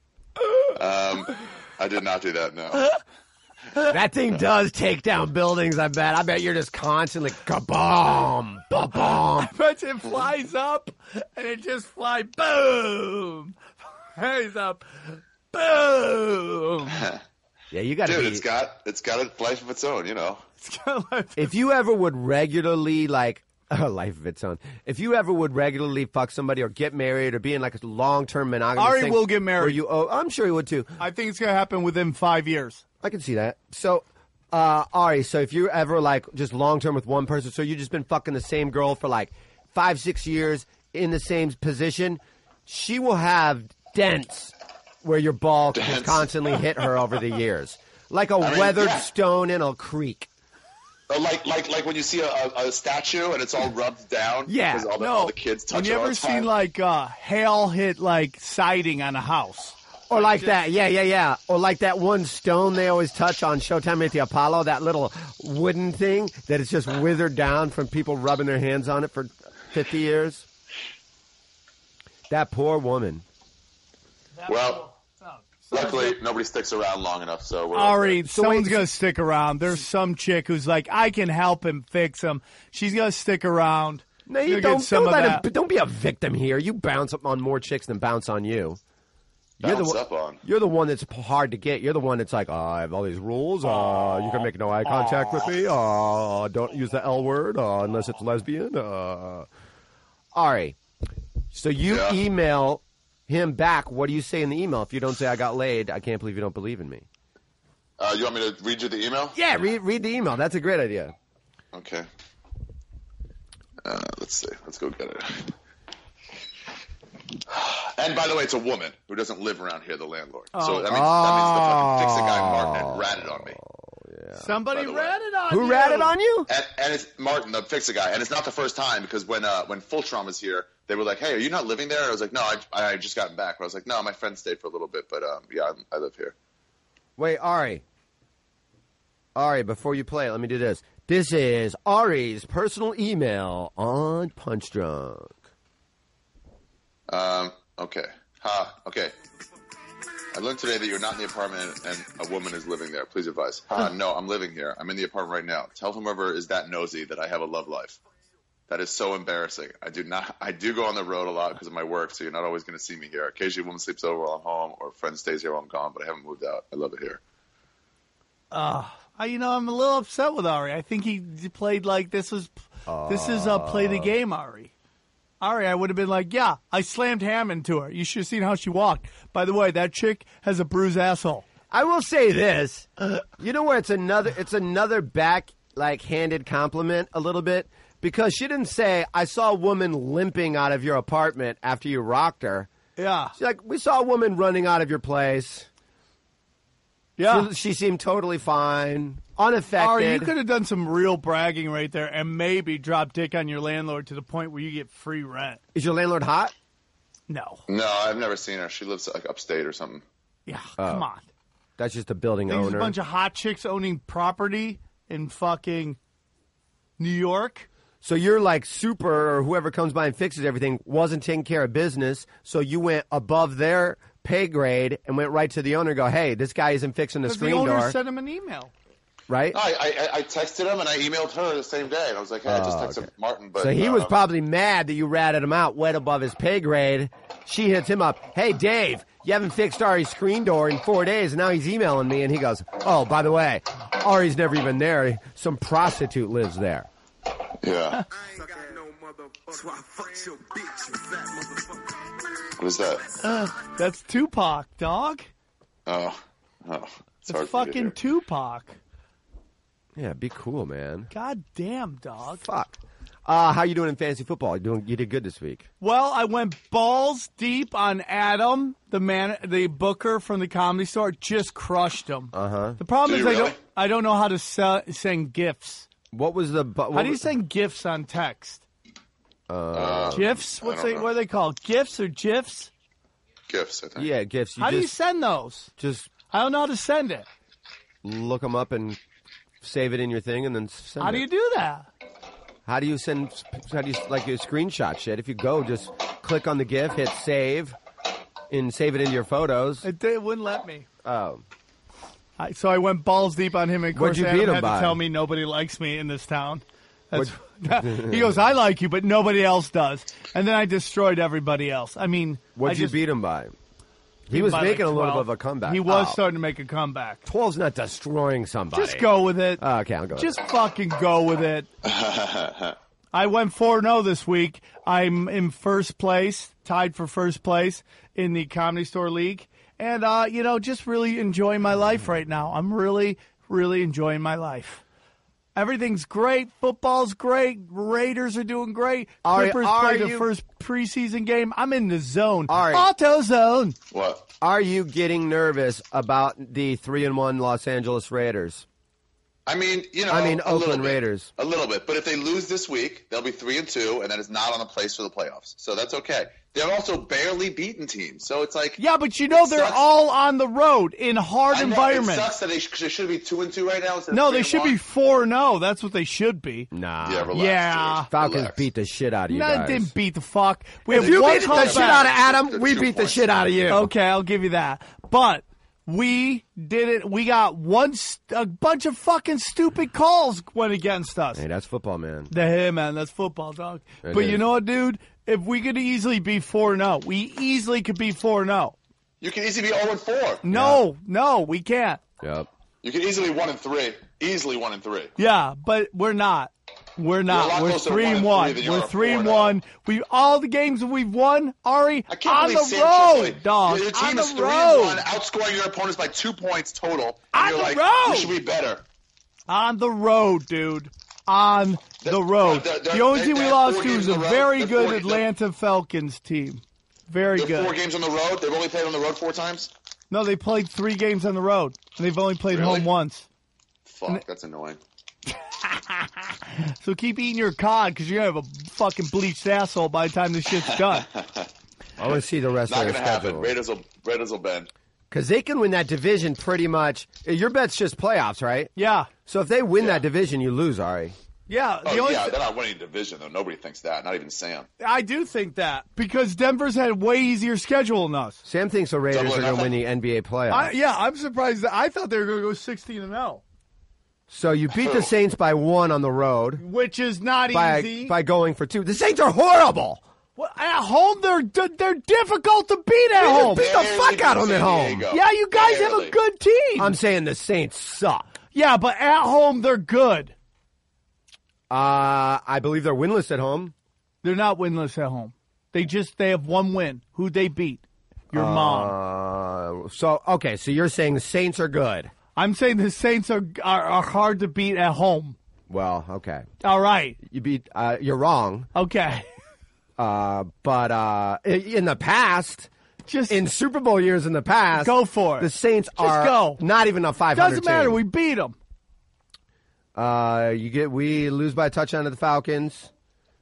I did not do that, no. That thing does take down buildings, I bet. I bet you're just constantly ka-bomb, ba-bomb. I bet it flies up and it just flies, boom, flies up, boom. Yeah, you got to. Dude, it's got a life of its own, you know. It's got a life. If you ever would regularly a life of its own. If you ever would regularly fuck somebody or get married or be in like a long-term monogamous Ari thing will get married. I'm sure he would too. I think it's going to happen within 5 years. I can see that. So, Ari, so if you're ever like just long-term with one person, so you've just been fucking the same girl for like 5-6 years in the same position, she will have dents where your ball has constantly hit her over the years. Like a weathered stone in a creek. Like when you see a statue and it's all rubbed down. Yeah. Because all the kids touch it all the time. Have you ever seen like hail hit like siding on a house? Or like that, yeah. Or like that one stone they always touch on Showtime at the Apollo, that little wooden thing that is just withered down from people rubbing their hands on it for 50 years. That poor woman. Well, luckily nobody sticks around long enough, so we're Ari, someone's going to stick around. There's some chick who's like, I can help him fix him. She's going to stick around. No, you don't be a victim here. You bounce up on more chicks than bounce on you. You're the one that's hard to get. You're the one that's like, I have all these rules. You can make no eye contact with me. Don't use the L word unless it's lesbian. Ari, so you email him back. What do you say in the email? If you don't say I got laid, I can't believe you don't believe in me. You want me to read you the email? Yeah, read the email. That's a great idea. Okay. Let's see. Let's go get it. And by the way, it's a woman who doesn't live around here, the landlord. So that means the fucking Fix-It guy Martin had ratted on me. Yeah. Somebody ratted on you. Who ratted on you? And it's Martin, the Fix-It guy. And it's not the first time because when Fultron was here, they were like, "Hey, are you not living there?" And I was like, "No, I just gotten back." But I was like, "No, my friend stayed for a little bit, but yeah, I live here." Wait, Ari, before you play it, let me do this. This is Ari's personal email on Punch Drunk. Okay. Okay. I learned today that you're not in the apartment and a woman is living there. Please advise. No, I'm living here. I'm in the apartment right now. Tell whomever is that nosy that I have a love life. That is so embarrassing. I do go on the road a lot because of my work, so you're not always going to see me here. Occasionally a woman sleeps over while I'm home or a friend stays here while I'm gone, but I haven't moved out. I love it here. I'm a little upset with Ari. I think he played like this is play the game, Ari. Ari, I would have been like, yeah, I slammed ham into her. You should have seen how she walked. By the way, that chick has a bruised asshole. I will say this. You know where it's another handed compliment a little bit? Because she didn't say, I saw a woman limping out of your apartment after you rocked her. Yeah. She's like, we saw a woman running out of your place. Yeah. She seemed totally fine, unaffected. Ari, you could have done some real bragging right there and maybe drop dick on your landlord to the point where you get free rent. Is your landlord hot? No. No, I've never seen her. She lives like upstate or something. Yeah, come on. That's just a building There's owner. a bunch of hot chicks owning property in fucking New York. So you're like Super or whoever comes by and fixes everything wasn't taking care of business, so you went above their pay grade and went right to the owner and go, hey, this guy isn't fixing the screen door. The owner sent him an email. Right? No, I texted him and I emailed her the same day. And I was like, hey, I just texted Martin. But, so he was probably mad that you ratted him out way above his pay grade. She hits him up. Hey, Dave, you haven't fixed Ari's screen door in 4 days, and now he's emailing me. And he goes, oh, by the way, Ari's never even there. Some prostitute lives there. Yeah. What is that? That's Tupac, dog. Oh. It's fucking Tupac. Yeah, be cool, man. God damn, dog. Fuck. How you doing in fantasy football? You did good this week. Well, I went balls deep on Adam, the booker from the Comedy Store. Just crushed him. The problem is I don't know how to send GIFs. What was the? How do you send GIFs on text? GIFs? What are they called? GIFs or GIFs? GIFs, I think. Yeah, GIFs. How do you send those? I don't know how to send it. Look them up and save it in your thing, and then send it. How do you do that? How do you like your screenshot shit? If you go, just click on the GIF, hit save, and save it into your photos. It wouldn't let me. Oh. So I went balls deep on him, and of course What'd you beat Adam him had by? to tell me nobody likes me in this town. He goes, I like you, but nobody else does. And then I destroyed everybody else. I mean, what'd you beat him by? He was making a little bit of a comeback. He was starting to make a comeback. 12's not destroying somebody. Just go with it. Okay, I'll go with it. Just fucking go with it. I went 4-0 this week. I'm in first place, tied for first place in the Comedy Store League. And, just really enjoying my life right now. I'm really, really enjoying my life. Everything's great. Football's great. Raiders are doing great. Clippers played the first preseason game. I'm in the zone. Auto zone. What? Are you getting nervous about the 3-1 Los Angeles Raiders? I mean, Oakland Raiders. A little bit. But if they lose this week, they'll be 3-2, and that is not on the place for the playoffs. So that's okay. They're also barely beaten teams. So it's like... Yeah, but they're all on the road in hard environments. It sucks that they should be 2-2 right now. No, they should be 4-0. That's what they should be. Nah. Yeah, relax, George. Falcons beat the shit out of you guys. They didn't beat the fuck. If you beat the shit out of Adam, we beat the shit out of you. Okay, I'll give you that. But... we did it. We got a bunch of fucking stupid calls went against us. Hey, that's football, man. Hey, man, that's football, dog. But you know what, dude? If we could easily be 4-0, we easily could be 4-0. You can easily be 0-4. No, we can't. Yep. You can easily 1-3. Easily 1-3. Yeah, but we're not. We're not. You're a lot We're closer to 3-1. 1-3 than you We're are 3-1. We all the games that we've won, Ari, I can't on believe the Sam road, Tripoli. dog. Your team on is the road. 3-1, outscoring your opponents by 2 points total. On And you're the like, road. we should be better. On the road, dude. On the road. The only team we lost to is a very good Atlanta Falcons team. Very They're good. 4 games on the road. They've only played on the road 4 times. No, they played 3 games on the road, and they've only played Really? home once. Fuck, that's annoying. So keep eating your cod, because you're going to have a fucking bleached asshole by the time this shit's done. I want to see the rest Not of going their to happen. schedule. Raiders will bend. Because they can win that division pretty much. Your bet's just playoffs, right? Yeah. So if they win that division, you lose, Ari. Yeah. They're not winning division, though. Nobody thinks that. Not even Sam. I do think that, because Denver's had a way easier schedule than us. Sam thinks the Raiders Double or are going to win nothing. the NBA playoffs. I'm surprised. I thought they were going to go 16-0. So you beat the Saints by 1 on the road Which is not easy. by going for 2. The Saints are horrible. Well, at home, they're difficult to beat at home. Beat the fuck out of them at home. Yeah, you guys have a good team. I'm saying the Saints suck. Yeah, but at home, they're good. I believe they're winless at home. They're not winless at home. They have 1 win. Who'd they beat? Your mom. So you're saying the Saints are good. I'm saying the Saints are hard to beat at home. Well, okay. All right. You're wrong. Okay. But in the past, in Super Bowl years in the past, go for it. The Saints go. Not even a 500 Doesn't matter. team. We beat them. We lose by a touchdown to the Falcons.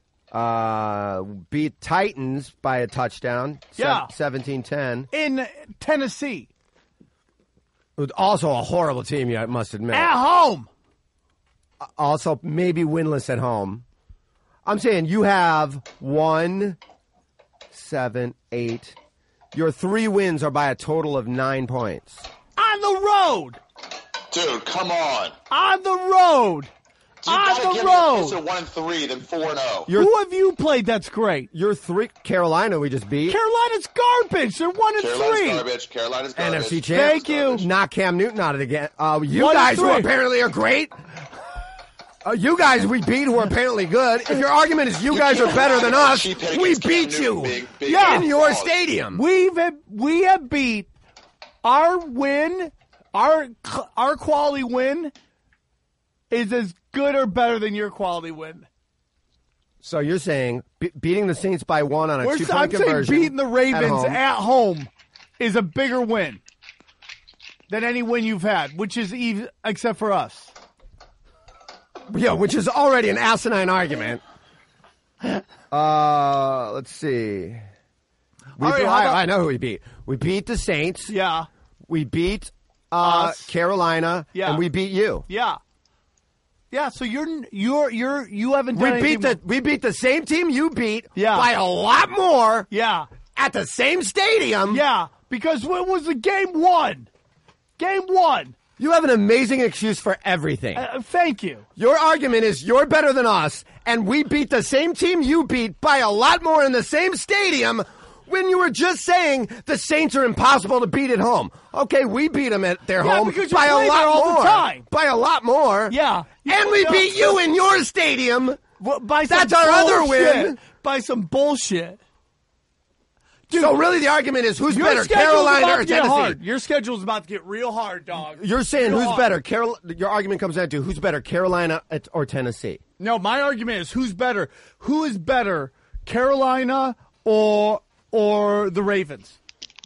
Beat Titans by a touchdown. Yeah. 17-10. In Tennessee. Also a horrible team, you must admit. At home. Also maybe winless at home. I'm saying you have 1, 7, 8. Your 3 wins are by a total of 9 points. On the road. Dude, come on. On the road. On the road. Closer 1-3 than 4-0. Who have you played that's great? You're 3. Carolina, we just beat. Carolina's garbage. They're 1-3. Carolina's garbage. NFC champs. Thank you. Knock Cam Newton out of the game. You 1-3. guys who apparently are great. You guys we beat who are apparently good. If your argument is you guys are better than us, we beat you in your stadium. We have beat our win. Our quality win is as good or better than your quality win. So you're saying beating the Saints by 1 on a 2-point I'm conversion. saying beating the Ravens at home. at home is a bigger win than any win you've had, which is even except for us. Yeah, which is already an asinine argument. Let's see. I know who we beat. We beat the Saints. Yeah. We beat us. Carolina. Yeah. And we beat you. Yeah. Yeah, so you haven't done anything. We beat the same team you beat by a lot more. Yeah. At the same stadium. Yeah, because what was the game 1? Game 1. You have an amazing excuse for everything. Thank you. Your argument is you're better than us, and we beat the same team you beat by a lot more in the same stadium when you were just saying the Saints are impossible to beat at home. Okay, we beat them at their home by a lot all more. The time. By a lot more. Yeah. And we beat you in your stadium. By some That's our other win. By some bullshit. Dude, so really the argument is who's better, Carolina or Tennessee? Hard. Your schedule's about to get real hard, dog. You're saying who's better? Your argument comes down to who's better, Carolina or Tennessee? No, my argument is who's better. Who is better, Carolina or the Ravens?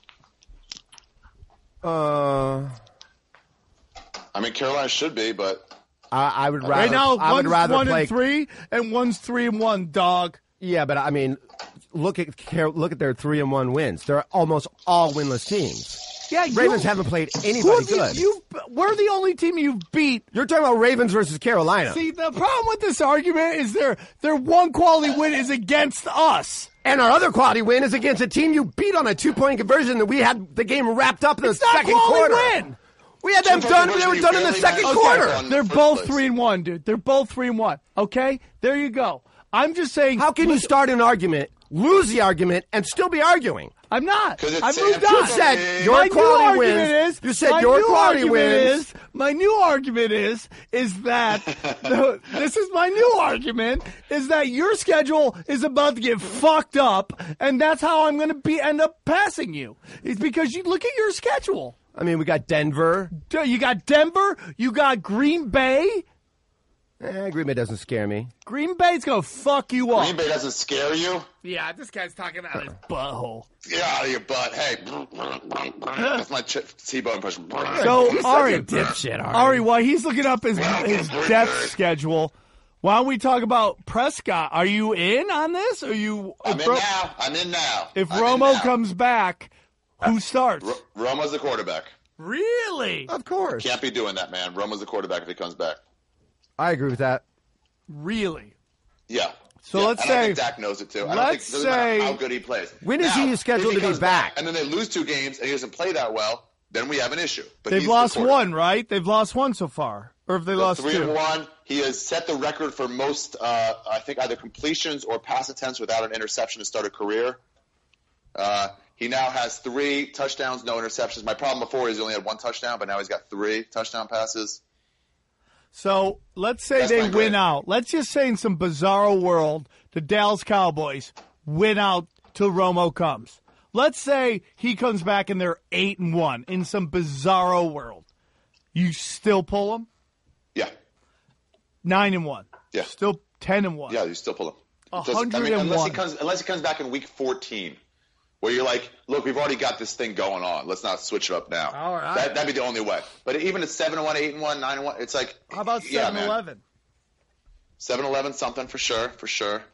I mean, Carolina should be, but I would rather. Right now, I would rather one's play 1-3 and one's 3-1, dog. Yeah, but I mean, look at their 3-1 wins. They're almost all winless teams. Yeah, Ravens haven't played anybody good. We're the only team you've beat. You're talking about Ravens versus Carolina. See, the problem with this argument is their one quality win is against us. And our other quality win is against a team you beat on a 2-point conversion that we had the game wrapped up in the second quarter. Win. We had them done. They were done in the second quarter. They're both 3-1, dude. They're both 3-1. Okay, there you go. I'm just saying. How can you start an argument, lose the argument, and still be arguing? I'm not. 'Cause it's I Sam moved on. You said your My quality new wins. argument is, You said my your new quality argument wins. is, my new argument is that this is my new argument is that your schedule is about to get fucked up, and that's how I'm going to end up passing you. It's because you look at your schedule. I mean, we got Denver. You got Denver. You got Green Bay. Green Bay doesn't scare me. Green Bay's going to fuck you up. Green Bay doesn't scare you? Yeah, this guy's talking about his butthole. Get out of your butt. Hey. That's my T-Bone impression. So, Ari, dipshit, while he's looking up his depth schedule, why don't we talk about Prescott? Are you in on this? I'm in now. If Romo comes back, who starts? Romo's the quarterback. Really? Of course. Can't be doing that, man. Romo's the quarterback if he comes back. I agree with that. Really? Yeah. So yeah. let's and say. I think Dak knows it too. I don't think it doesn't matter how good he plays. When is he scheduled to be back? And then they lose 2 games and he doesn't play that well, then we have an issue. But they've lost 1, right? They've lost 1 so far. Or have they lost 2? 3-1. He has set the record for most, I think, either completions or pass attempts without an interception to start a career. He now has 3 touchdowns, no interceptions. My problem before is he only had 1 touchdown, but now he's got 3 touchdown passes. So let's say they win out. Let's just say in some bizarro world, the Dallas Cowboys win out till Romo comes. Let's say he comes back and they're 8-1 in some bizarro world. You still pull him? Yeah. 9-1. Yeah. Still 10-1. Yeah, you still pull him. 101. Unless he comes back in week 14, where you're like, look, we've already got this thing going on. Let's not switch it up now. All right. That'd be the only way. But even at 7-1, 8-1, 9-1, it's like, how about 7-11? 7-11, something for sure.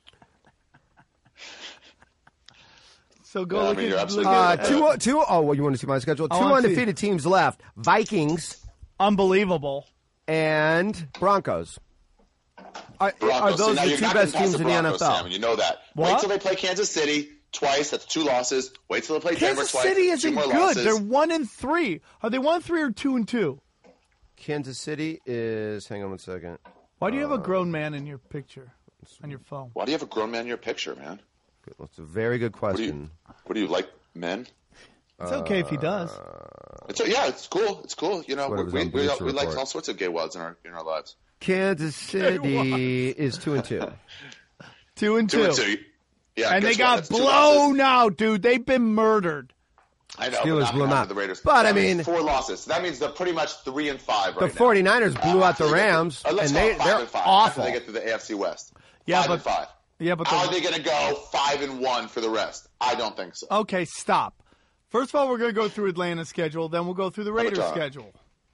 So go look at you want to see my schedule? 2 undefeated teams left. Vikings. Unbelievable. And Broncos. Are those the 2 best teams in the NFL? Sam, you know that. What? Wait till they play Kansas City twice. That's 2 losses. Wait till they play Denver Kansas twice. City 2 isn't more good. losses. They're 1-3. Are they 1-3 or 2-2? Kansas City is. Hang on 1 second. Why do you have a grown man in your picture on your phone? Why do you have a grown man in your picture, man? That's a very good question. What do you like, men? It's okay if he does. It's cool. It's cool. You know, we like all sorts of gay wads in our lives. Kansas City is 2-2. 2-2. Yeah, and they got blown out, dude. They've been murdered. I know. Steelers blew them out. The Raiders. But I mean, 4 losses. That means they're pretty much 3-5 right now. The 49ers blew out the Rams, and they're awful. After they get to the AFC West. 5-5. Yeah, but how are they going to go 5-1 for the rest? I don't think so. Okay, stop. First of all, we're going to go through Atlanta's schedule. Then we'll go through the Raiders' schedule.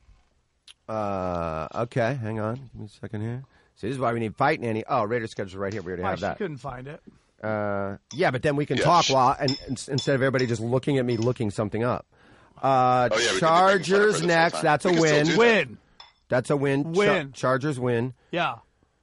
Okay, hang on. Give me a second here. See, this is why we need Fight Nanny. Oh, Raiders' schedule right here. We already have that. She couldn't find it. Yeah, but then we can talk while instead of everybody just looking at me looking something up. Chargers next. That's a win. Win. That's a win. Chargers win. Yeah.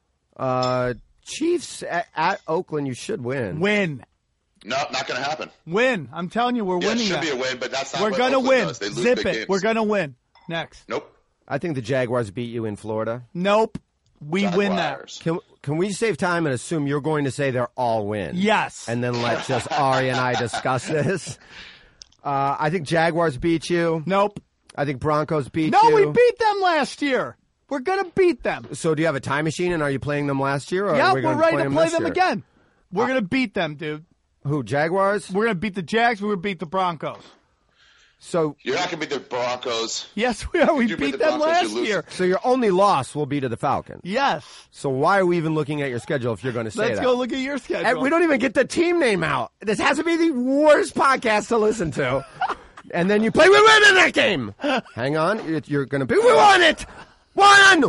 Chiefs at Oakland. You should win. Win. No, not going to happen. Win. I'm telling you, we're winning. It should that. be a win, but that's not we're what gonna Oakland win. does. They lose Zip big it. games. We're going to win. Next. Nope. I think the Jaguars beat you in Florida. Nope. We win that. Can we save time and assume you're going to say they're all win? Yes. And then let just Ari and I discuss this. I think Jaguars beat you. Nope. I think Broncos beat you. No, we beat them last year. We're going to beat them. So do you have a time machine, and are you playing them last year? Or yeah, are we we're ready to play them year? again. We're going to beat them, dude. Who, Jaguars? We're going to beat the Jags. We're going to beat the Broncos. So you're not going to beat the Broncos. Yes, we are. We beat them last year. So your only loss will be to the Falcons. Yes. So why are we even looking at your schedule if you're going to say that? Let's go look at your schedule. And we don't even get the team name out. This has to be the worst podcast to listen to. And then you play, we win in that game. Hang on. You're going to be, we won it. One.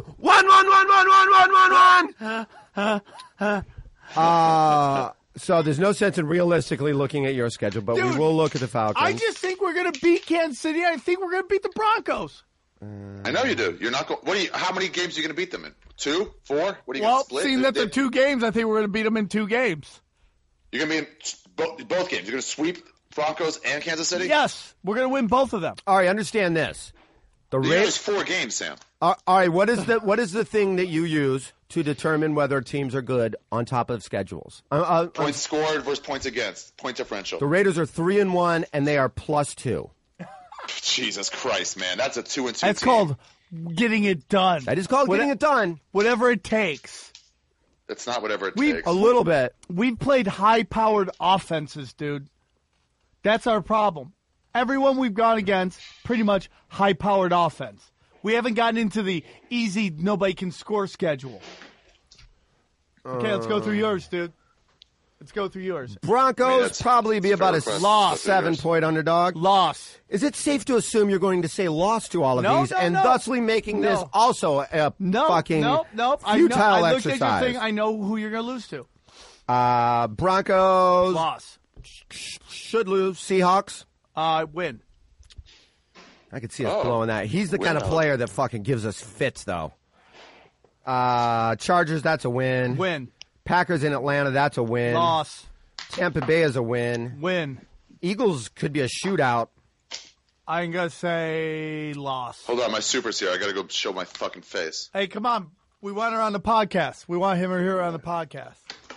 So there's no sense in realistically looking at your schedule, but Dude, we will look at the Falcons. I just think we're going to beat Kansas City. I think we're going to beat the Broncos. I know you do. You're not going. How many games are you going to beat them in? 2, 4? What are you going to split? Seeing that they're 2 games, I think we're going to beat them in 2 games. You're going to be in both games. You're going to sweep Broncos and Kansas City? Yes, we're going to win both of them. All right, understand this. The The year is 4 games, Sam. All right, what is the thing that you use to determine whether teams are good on top of schedules? Points scored versus points against. Point differential. The Raiders are 3-1, and they are +2. Jesus Christ, man. That's a 2-2 That's team. called getting it done. That is called getting it done. Whatever it takes. It's not whatever it We- takes. A little bit. We've played high-powered offenses, dude. That's our problem. Everyone we've gone against, pretty much high-powered offense. We haven't gotten into the easy, nobody-can-score schedule. Okay, let's go through yours, dude. Let's go through yours. Broncos that's- probably be that's about a fair request. Loss. That's yours. 7-point underdog. Loss. Is it safe to assume you're going to say loss to all of No, these, no, and no. thusly making this No. also a fucking Nope. futile I looked exercise? at your thing. I know who you're going to lose to. Broncos Loss. should lose. Seahawks. Win. I could see us blowing that. He's the Win kind of out. player that fucking gives us fits, though. Chargers, that's a win. Win. Packers in Atlanta, that's a win. Loss. Tampa Bay is a win. Win. Eagles could be a shootout. I'm going to say loss. Hold on, my super's here. I got to go show my fucking face. Hey, come on. We want her on the podcast. We want him or her on the podcast.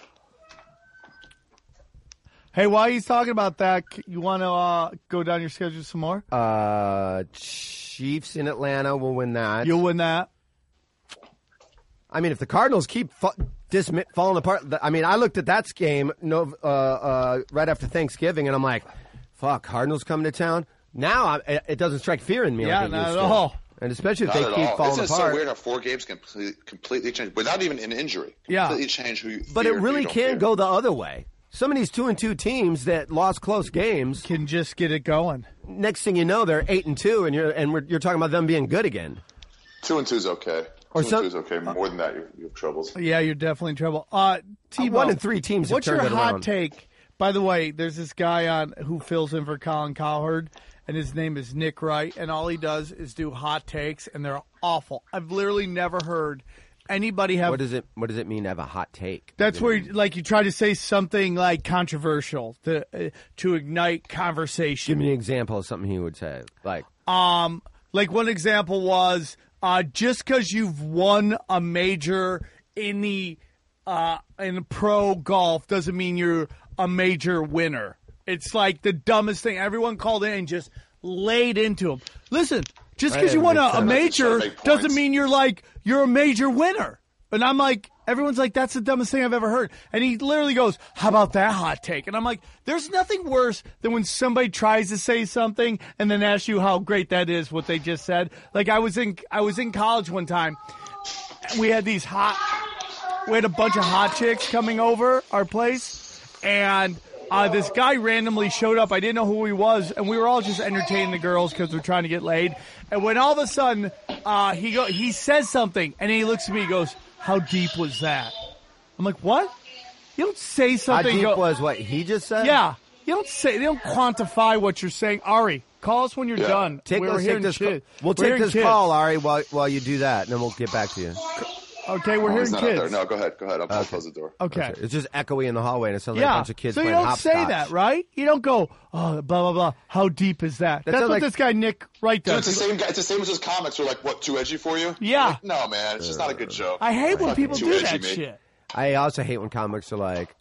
Hey, while he's talking about that, you want to go down your schedule some more? Chiefs in Atlanta will win that. You'll win that. I mean, if the Cardinals keep falling apart, I mean, I looked at that game right after Thanksgiving, and I'm like, fuck, Cardinals coming to town? Now it doesn't strike fear in me Yeah, like it not used at to. all. And especially if Not they at keep all. falling This is apart. so weird how 4 games can completely change without even an injury. Yeah. Completely change who you But fear it and really who you don't can fear. go the other way. Some of these 2-2 teams that lost close games, Can just get it going. next thing you know, they're 8-2, and you're talking about them being good again. 2-2 is okay. Or 2-2 is okay. More than that, you have troubles. Yeah, you're definitely in trouble. T-Bo, 1 in 3 teams have what's your turned it hot around. take? By the way, there's this guy on who fills in for Colin Cowherd, and his name is Nick Wright, and all he does is do hot takes, and they're awful. I've literally never heard anybody have. What does it mean to have a hot take? That's where, you try to say something like controversial to ignite conversation. Give me an example of something he would say. Like One example was just because you've won a major in pro golf doesn't mean you're a major winner. It's like the dumbest thing. Everyone called in and just laid into him. Listen, just because you won a major doesn't mean you're a major winner. And I'm like, everyone's like, that's the dumbest thing I've ever heard. And he literally goes, how about that hot take? And I'm like, there's nothing worse than when somebody tries to say something and then asks you how great that is, what they just said. Like I was in college one time. And we had a bunch of hot chicks coming over our place. And this guy randomly showed up. I didn't know who he was, and we were all just entertaining the girls because we're trying to get laid. And when all of a sudden he says something, and he looks at me, he goes, "How deep was that?" I'm like, "What? You don't say how something." deep was what he just said? Yeah, they don't quantify what you're saying. Ari, call us when you're done. We'll take this Kids. call, Ari, while you do that, and then we'll get back to you. Okay, we're He's hearing not out there. kids. No, go ahead. I'll close the door. Okay. It's just echoey in the hallway, and it sounds like a Yeah, bunch of kids so you playing don't say hopscotch. that, right? You don't go, oh, blah, blah, blah. How deep is that? That's sounds what like- this guy Nick Wright Dude, does. it's the same guy. It's the same as his comics. Were like, what, too edgy for you? Yeah. Like, no, man. It's just not a good joke. I hate when people Too do edgy, that mate. shit. I also hate when comics are like,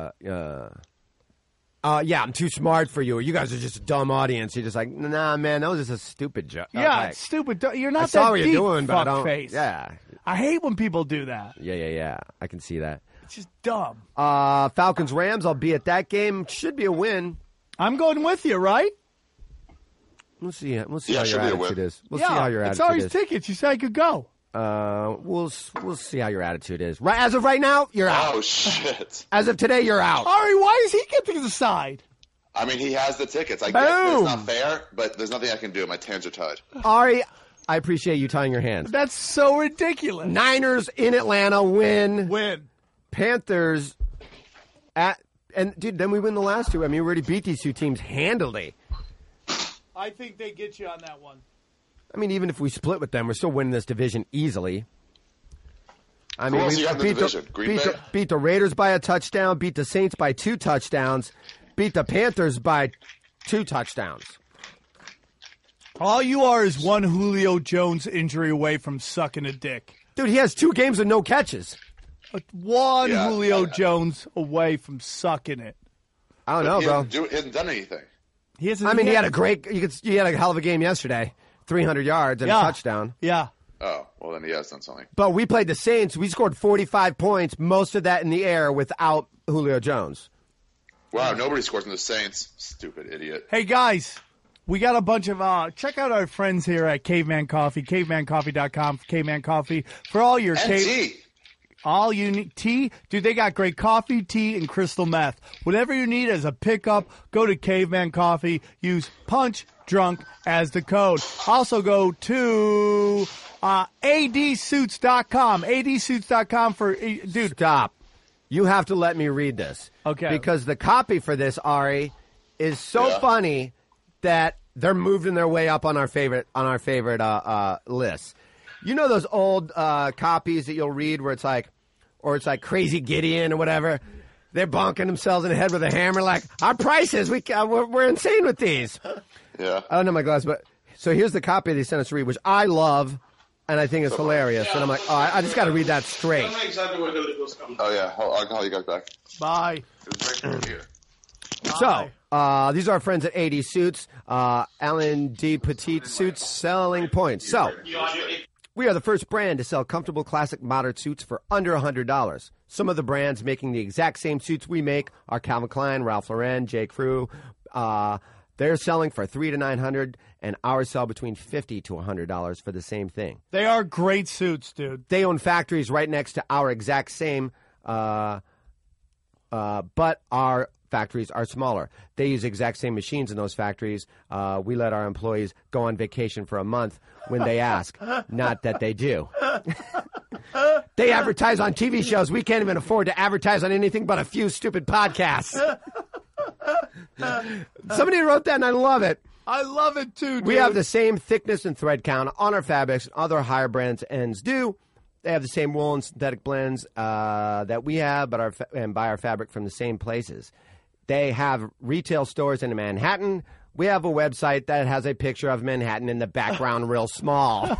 yeah, I'm too smart for you. Or you guys are just a dumb audience. You're just like, nah, man, that was just a stupid joke. Yeah, Okay. it's stupid. You're not I saw that what deep, you're doing, but I don't. fuckface. Yeah, I hate when people do that. yeah. I can see that. It's just dumb. Falcons Rams. I'll be at that game. Should be a win. I'm going with you, right? We'll see. Yeah, how your should be a win. attitude is. We'll yeah, see how your it's attitude Ari's is. tickets. You said I could go. We'll see how your attitude is. Right as of right now, you're out. Oh, shit. As of today, you're out. Ari, why does he get to decide? I mean, he has the tickets. I get that Boom. it's not fair, but there's nothing I can do. My hands are tied. Ari, I appreciate you tying your hands. That's so ridiculous. Niners in Atlanta win. Win. Panthers dude, then we win the last two. I mean, we already beat these two teams handily. I think they get you on that one. I mean, even if we split with them, we're still winning this division easily. I Who else you got in the division? Green Bay? beat the Raiders by a touchdown, beat the Saints by 2 touchdowns, beat the Panthers by 2 touchdowns. All you are is one Julio Jones injury away from sucking a dick. Dude, he has 2 games with no catches. One Julio Jones away from sucking it. I don't know, bro. He hasn't done anything. He had a hell of a game yesterday. 300 yards and a touchdown. Yeah. Oh, well, then he has done something. But we played the Saints. We scored 45 points, most of that in the air without Julio Jones. Wow, nobody scores in the Saints. Stupid idiot. Hey, guys, we got a bunch of check out our friends here at Caveman Coffee, cavemancoffee.com, Caveman Coffee, for all your tea. All you need, tea, dude, they got great coffee, tea, and crystal meth. Whatever you need as a pickup, go to Caveman Coffee. Use Punch Drunk as the code. Also go to adsuits.com. adsuits.com for, dude. Stop. You have to let me read this. Okay. Because the copy for this, Ari, is so funny that they're moving their way up on our favorite lists. You know those old copies that you'll read where it's like Crazy Gideon or whatever? They're bonking themselves in the head with a hammer like, our prices, we're insane with these. Yeah. I don't know my glasses, but so here's the copy they sent us to read, which I love, and I think it's hilarious. And I'm like, I just got to read that straight. Oh, yeah. I'll call you guys back. Bye. It was great to hear. So, these are our friends at AD Suits, Alan D. Petite Suits, Selling Points. So, we are the first brand to sell comfortable classic modern suits for under $100. Some of the brands making the exact same suits we make are Calvin Klein, Ralph Lauren, J. Crew. They're selling for $300 to $900, and ours sell between $50 to $100 for the same thing. They are great suits, dude. They own factories right next to our exact same, but our factories are smaller. They use exact same machines in those factories. We let our employees go on vacation for a month when they ask, not that they do. They advertise on TV shows. We can't even afford to advertise on anything but a few stupid podcasts. Somebody wrote that, and I love it. I love it, too, dude. We have the same thickness and thread count on our fabrics and other higher brands ends do. They have the same wool and synthetic blends that we have, and buy our fabric from the same places. They have retail stores in Manhattan. We have a website that has a picture of Manhattan in the background real small.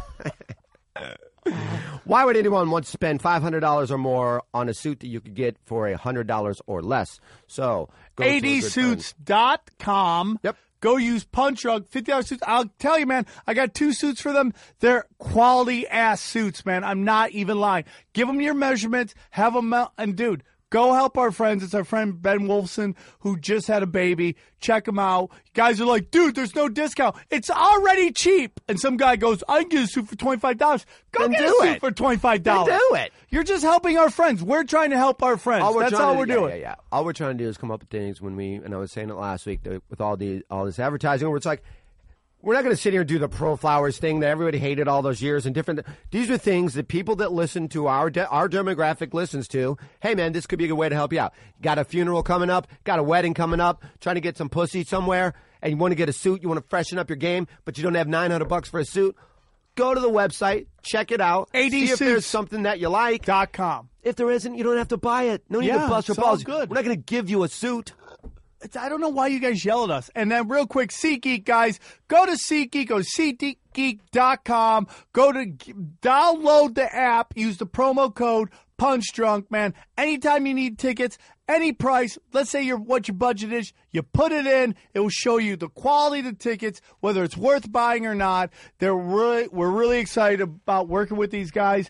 Why would anyone want to spend $500 or more on a suit that you could get for $100 or less? So, go adsuits.com. Yep. Go use Punch Drunk, $50 suits. I'll tell you, man, I got 2 suits for them. They're quality-ass suits, man. I'm not even lying. Give them your measurements, have them out, and, dude, go help our friends. It's our friend Ben Wolfson, who just had a baby. Check him out. Guys are like, dude, there's no discount. It's already cheap. And some guy goes, I can get a suit for $25. Go get a suit for $25. Then do it. You're just helping our friends. We're trying to help our friends. That's all we're doing. Yeah. All we're trying to do is come up with things and I was saying it last week, with all this advertising, where it's like, we're not going to sit here and do the Pro Flowers thing that everybody hated all those years and different. These are things that people that listen to our demographic listens to. Hey, man, this could be a good way to help you out. Got a funeral coming up, got a wedding coming up, trying to get some pussy somewhere, and you want to get a suit, you want to freshen up your game, but you don't have $900 for a suit. Go to the website, check it out, see if there's something that you like. .com. If there isn't, you don't have to buy it. No need to bust your balls. Good. We're not going to give you a suit. I don't know why you guys yell at us. And then real quick, SeatGeek, guys. Go to SeatGeek. Go to SeatGeek.com. Go to download the app. Use the promo code PunchDrunk, man. Anytime you need tickets, any price, let's say what your budget is, you put it in. It will show you the quality of the tickets, whether it's worth buying or not. We're really excited about working with these guys.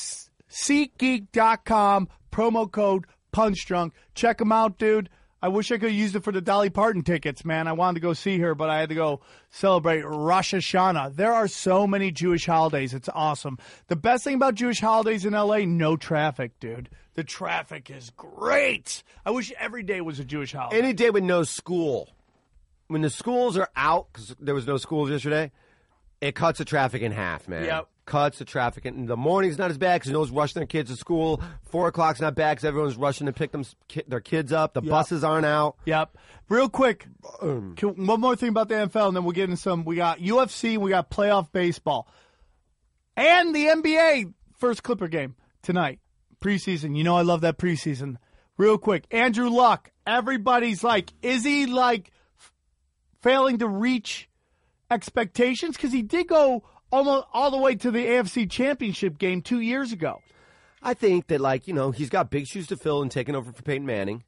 SeatGeek.com, promo code PunchDrunk. Check them out, dude. I wish I could have used it for the Dolly Parton tickets, man. I wanted to go see her, but I had to go celebrate Rosh Hashanah. There are so many Jewish holidays. It's awesome. The best thing about Jewish holidays in L.A., no traffic, dude. The traffic is great. I wish every day was a Jewish holiday. Any day with no school. When the schools are out, because there was no schools yesterday, it cuts the traffic in half, man. Yep. Cuts the traffic. In the morning's not as bad because no one's rushing their kids to school. 4 o'clock's not bad because everyone's rushing to pick their kids up. The buses aren't out. Yep. Real quick, one more thing about the NFL, and then we'll get into some. We got UFC, we got playoff baseball. And the NBA first Clipper game tonight. Preseason. You know I love that preseason. Real quick, Andrew Luck. Everybody's like, is he like failing to reach expectations? Because he did go almost all the way to the AFC Championship game 2 years ago. I think that, he's got big shoes to fill in taking over for Peyton Manning.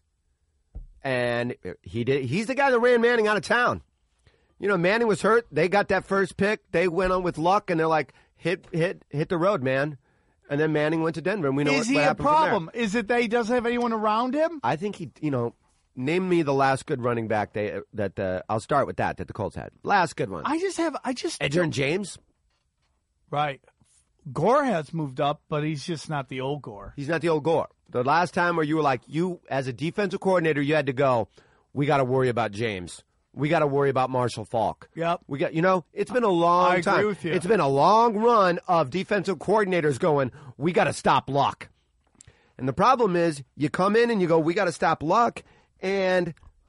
And he's the guy that ran Manning out of town. Manning was hurt. They got that first pick. They went on with luck, and they're like, hit the road, man. And then Manning went to Denver, and we know what happened. Is he a problem? Is it that he doesn't have anyone around him? I think name me the last good running back that I'll start with that the Colts had. Last good one. Edgerrin James? Right. Gore has moved up, but he's just not the old Gore. He's not the old Gore. The last time where you were like, as a defensive coordinator, you had to go, we got to worry about James. We got to worry about Marshall Faulk. Yep. We got, it's been a long time. I agree with you. It's been a long run of defensive coordinators going, we got to stop Luck. And the problem is, you come in and you go, we got to stop Luck. And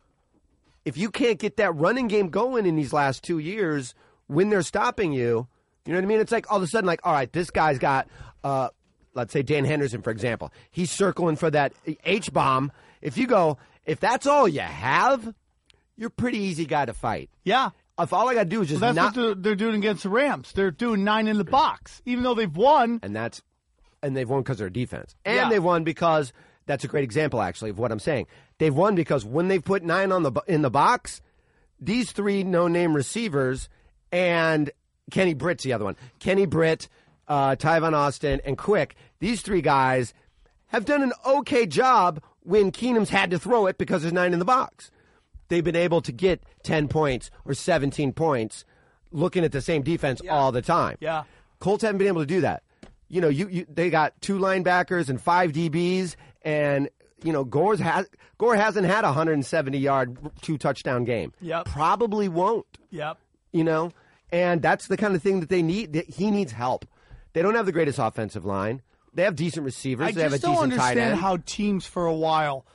if you can't get that running game going in these last 2 years, when they're stopping you, you know what I mean? It's like all of a sudden, all right, this guy's got, let's say Dan Henderson, for example. He's circling for that H-bomb. If that's all you have, you're a pretty easy guy to fight. Yeah. If all I got to do is just that's what they're doing against the Rams. They're doing 9 in the box, even though they've won. And they've won because of their defense. And they've won because, that's a great example, actually, of what I'm saying. They've won because when they've put 9 in the box, these 3 no-name receivers and Kenny Britt's the other one. Kenny Britt, Tyvon Austin, and Quick. These 3 guys have done an okay job when Keenum's had to throw it because there's 9 in the box. They've been able to get 10 points or 17 points looking at the same defense all the time. Yeah. Colts haven't been able to do that. They got 2 linebackers and 5 DBs, and Gore hasn't had a 170-yard 2-touchdown game. Yep. Probably won't. Yep. And that's the kind of thing that they need. He needs help. They don't have the greatest offensive line. They have decent receivers. They have a decent tight end. I just don't understand how teams for a while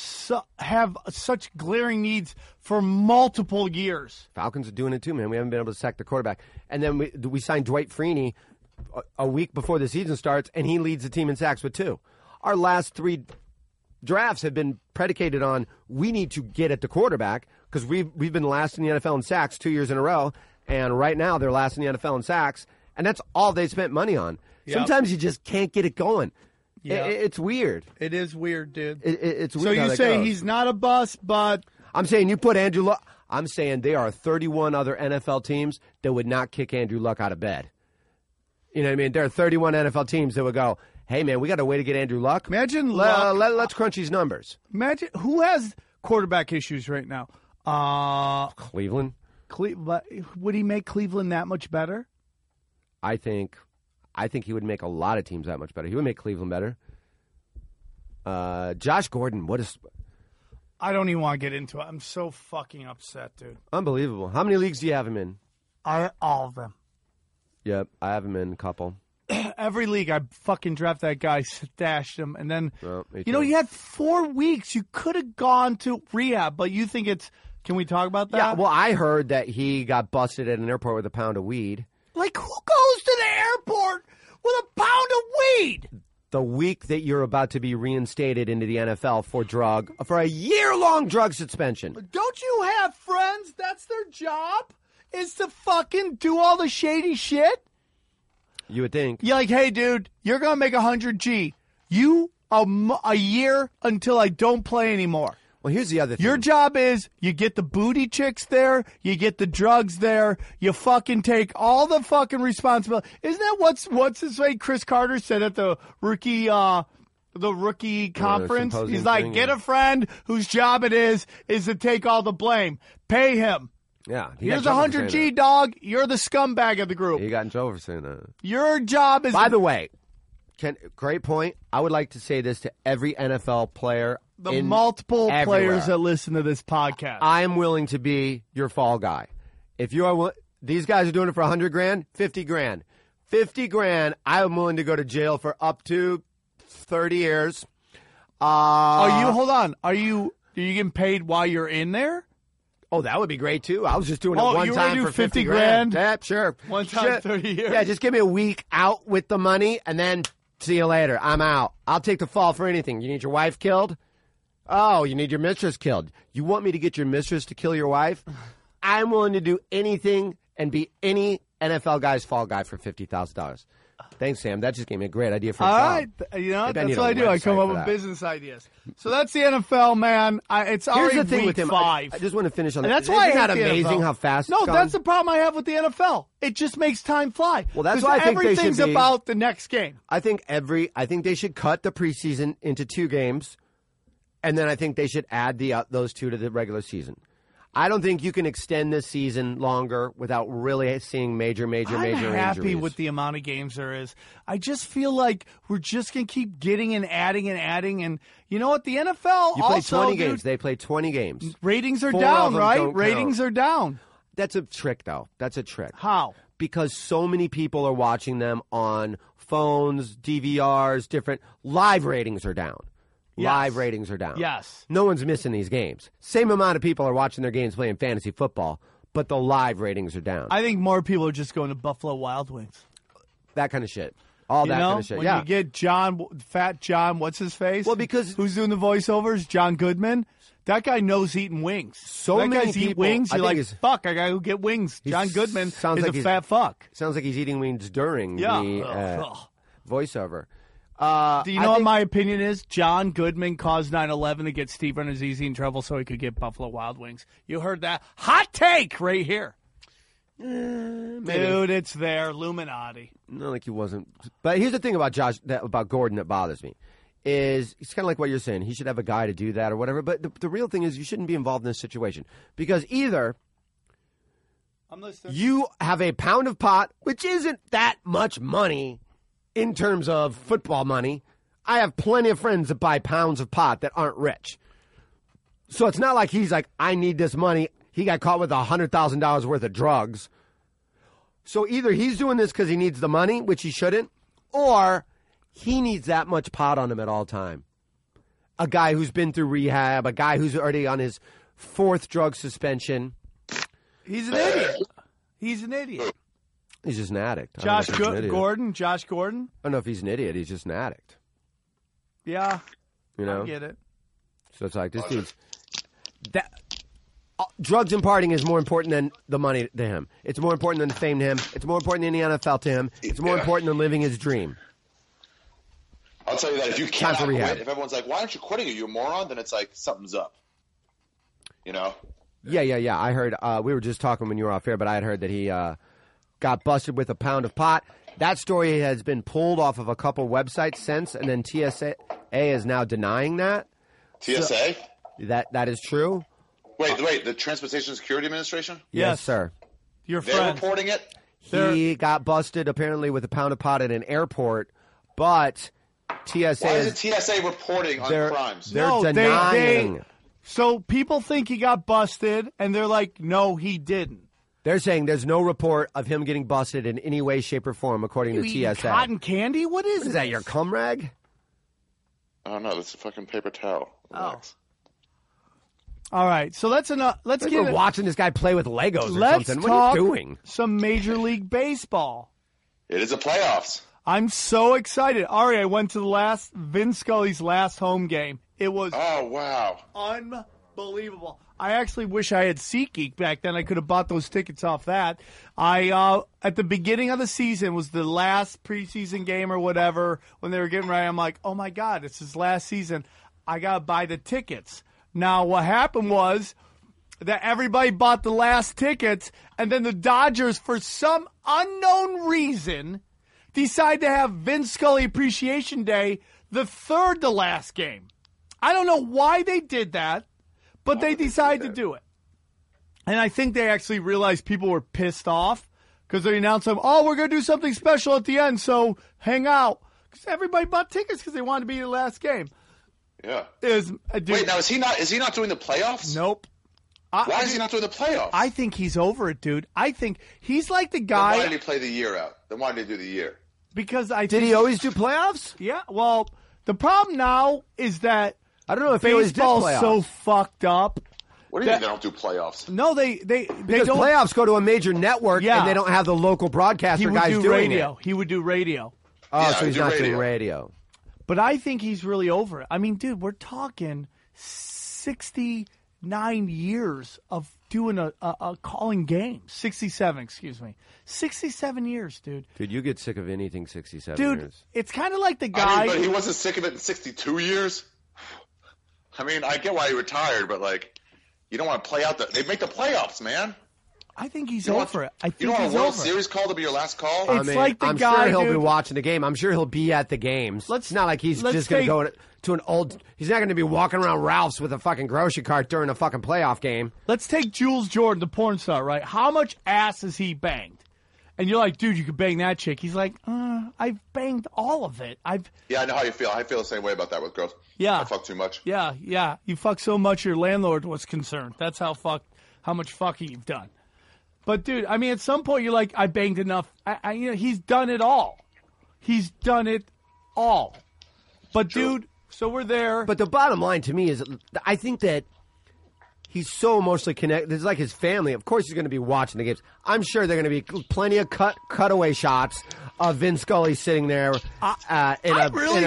have such glaring needs for multiple years. Falcons are doing it too, man. We haven't been able to sack the quarterback. And then we signed Dwight Freeney a week before the season starts, and he leads the team in sacks with 2. Our last 3 drafts have been predicated on we need to get at the quarterback because we've been last in the NFL in sacks 2 years in a row, and right now they're last in the NFL in sacks, and that's all they spent money on. Yep. Sometimes you just can't get it going. Yeah. It's weird. It is weird, dude. It's weird. So you say he's not a bust, but I'm saying you put Andrew Luck. I'm saying there are 31 other NFL teams that would not kick Andrew Luck out of bed. You know what I mean? There are 31 NFL teams that would go, hey, man, we got a way to get Andrew Luck. Imagine Luck. Let's crunch these numbers. Imagine who has quarterback issues right now. Cleveland. Would he make Cleveland that much better? I think he would make a lot of teams that much better. He would make Cleveland better. Josh Gordon, what is... I don't even want to get into it. I'm so fucking upset, dude. Unbelievable. How many leagues do you have him in? All of them. Yep, I have him in a couple. Every league, I fucking draft that guy, stashed him, and then, you had 4 weeks. You could have gone to rehab, but you think it's... Can we talk about that? Yeah, well, I heard that he got busted at an airport with a pound of weed. Like, who goes to the airport with a pound of weed? The week that you're about to be reinstated into the NFL for a year-long drug suspension. Don't you have friends? That's their job, is to fucking do all the shady shit? You would think. You're like, hey, dude, you're going to make 100 G. You, a year until I don't play anymore. Well, here's the other thing. Your job is you get the booty chicks there, you get the drugs there, you fucking take all the fucking responsibility. Isn't that what's his way? Chris Carter said at the rookie conference. He's like, get a friend whose job it is to take all the blame. Pay him. Yeah. Here's 100 G, dog. You're the scumbag of the group. He got in trouble for saying that. Your job is... By the way, great point. I would like to say this to every NFL player. The multiple players that listen to this podcast. I am willing to be your fall guy. If you are, these guys are doing it for $100,000, $50,000. $50,000, I am willing to go to jail for up to 30 years. Hold on. Are you getting paid while you're in there? Oh, that would be great too. I was just doing it one time for $50,000. Yeah, sure. One time, 30 years. Yeah, just give me a week out with the money, and then see you later. I'm out. I'll take the fall for anything. You need your wife killed? Oh, you need your mistress killed. You want me to get your mistress to kill your wife? I'm willing to do anything and be any NFL guy's fall guy for $50,000. Thanks, Sam. That just gave me a great idea for a All job. right. You know, Maybe I that's need what a I do. I come website up for with that. business ideas. So that's the NFL, man. It's Here's already the thing week with him. 5. I just want to finish on And that. that's why I Isn't hate that the amazing NFL. how fast No, it's gone? that's the problem I have with the NFL. It just makes time fly. Well, that's 'Cause why I think they should everything's be- about the next game. I think they should cut the preseason into 2 games, and then I think they should add those 2 to the regular season. I don't think you can extend this season longer without really seeing major I'm injuries. happy with the amount of games there is. I just feel like we're just going to keep getting and adding and adding. And you know what? The NFL You play also, 20 dude, games. They play 20 games. ratings are 4 of down, them right? don't Ratings count. are down. That's a trick, though. That's a trick. How? Because so many people are watching them on phones, DVRs, different. Live ratings are down. Yes. Live ratings are down. Yes. No one's missing these games. Same amount of people are watching their games playing fantasy football, but the live ratings are down. I think more people are just going to Buffalo Wild Wings. That kind of shit. All You that know, kind of shit. when Yeah. you get Fat John, what's his face? Well, because- who's doing the voiceovers? John Goodman. That guy knows eating wings. So that many guys eat people- wings. I You're think like, it's- fuck, I gotta go get wings. John Goodman sounds is like a he's- fat fuck. Sounds like he's eating wings during Yeah. the Ugh. voiceover. Do you know what my opinion is? John Goodman caused 9/11 to get Steve Bernazzi in trouble so he could get Buffalo Wild Wings. You heard that? Hot take right here. Dude, it's there. Illuminati. Not like he wasn't. But here's the thing about about Gordon that bothers me. Is it's kind of like what you're saying. He should have a guy to do that or whatever. But the real thing is you shouldn't be involved in this situation. Because either I'm listening. you have a pound of pot, which isn't that much money in terms of football money. I have plenty of friends that buy pounds of pot that aren't rich. So it's not like he's like, I need this money. He got caught with $100,000 worth of drugs. So either he's doing this because he needs the money, which he shouldn't, or he needs that much pot on him at all time. A guy who's been through rehab, a guy who's already on his 4th drug suspension. He's an idiot. He's an idiot. He's just an addict. I don't know Josh if he's an idiot. Gordon. Josh Gordon. I don't know if he's an idiot. He's just an addict. Yeah, You know? I get it. So it's like, this dude's... drugs and partying is more important than the money to him. It's more important than the fame to him. It's more important than the NFL to him. It's more important than living his dream. I'll tell you that if you Time cannot for rehab. quit, if everyone's like, why aren't you quitting? Are you a moron? Then it's like, something's up. You know? Yeah. I heard, we were just talking when you were off air, but I had heard that he got busted with a pound of pot. That story has been pulled off of a couple websites since, and then TSA is now denying that. TSA? That is true. Wait, the Transportation Security Administration? Yes. Sir. Your They're friend. reporting it? He got busted apparently with a pound of pot at an airport, but TSA Why is TSA reporting on crimes? They're No, denying. So people think he got busted, and they're like, no, he didn't. They're saying there's no report of him getting busted in any way, shape, or form, according to You eat TSA. cotton candy? What is Is that your cum rag? Oh, no, that's a fucking paper towel. Relax. All right, so that's enough. Let's We're get watching this guy play with Legos or Let's something. talk What are you doing? some Major League Baseball. It is the playoffs. I'm so excited. Ari, I went to the Vin Scully's last home game. It was Oh, wow. unbelievable. I actually wish I had SeatGeek back then. I could have bought those tickets off that. At the beginning of the season was the last preseason game or whatever when they were getting ready. I'm like, oh my God, it's his last season. I got to buy the tickets. Now, what happened was that everybody bought the last tickets, and then the Dodgers, for some unknown reason, decide to have Vin Scully Appreciation Day the third to last game. I don't know why they did that, but they decided to do it. And I think they actually realized people were pissed off because they announced, we're going to do something special at the end, so hang out. Because everybody bought tickets because they wanted to be the last game. Yeah. Wait, now is he not doing the playoffs? Nope. Why is he not doing the playoffs? I think he's over it, dude. I think he's like the Then guy. why did he play the year out? Then why did he do the year? Because I Did think, he always do playoffs? Yeah. Well, the problem now is that I don't know if he always did baseball's playoffs. so fucked up. What do you mean they don't do playoffs? No, they Because don't. playoffs go to a major network, Yeah. and they don't have the local broadcaster He would guys do doing radio. it. He would do radio. Oh, Yeah, so he's do not doing radio. radio. But I think he's really over it. I mean, dude, we're talking 60 9 years of doing a calling games. 67, excuse me. 67 years, dude. Dude, you get sick of anything 67 Dude, years. it's kind of like the guy. but he wasn't sick of it in 62 years. I mean, I get why he retired, but like, you don't want to play out they make the playoffs, man. I think he's over it. I think you don't want he's a World over it. Series call to be your last call? It's like the I'm guy, sure he'll be dude. watching the game. I'm sure he'll be at the games. It's not like he's let's just going to take- go to an old. He's not going to be walking around Ralph's with a fucking grocery cart during a fucking playoff game. Let's take Jules Jordan, the porn star, right? How much ass has he banged? And you're like, dude, you could bang that chick. He's like, I've banged all of it. Yeah, I know how you feel. I feel the same way about that with girls. Yeah. I fuck too much. Yeah. You fucked so much your landlord was concerned. That's how much fucking you've done. But dude, I mean, at some point you're like, I banged enough. He's done it all. He's done it all. But dude, so we're there. But the bottom line to me is, I think that he's so emotionally connected. It's like his family. Of course, he's going to be watching the games. I'm sure there are going to be plenty of cutaway shots of Vin Scully sitting there in a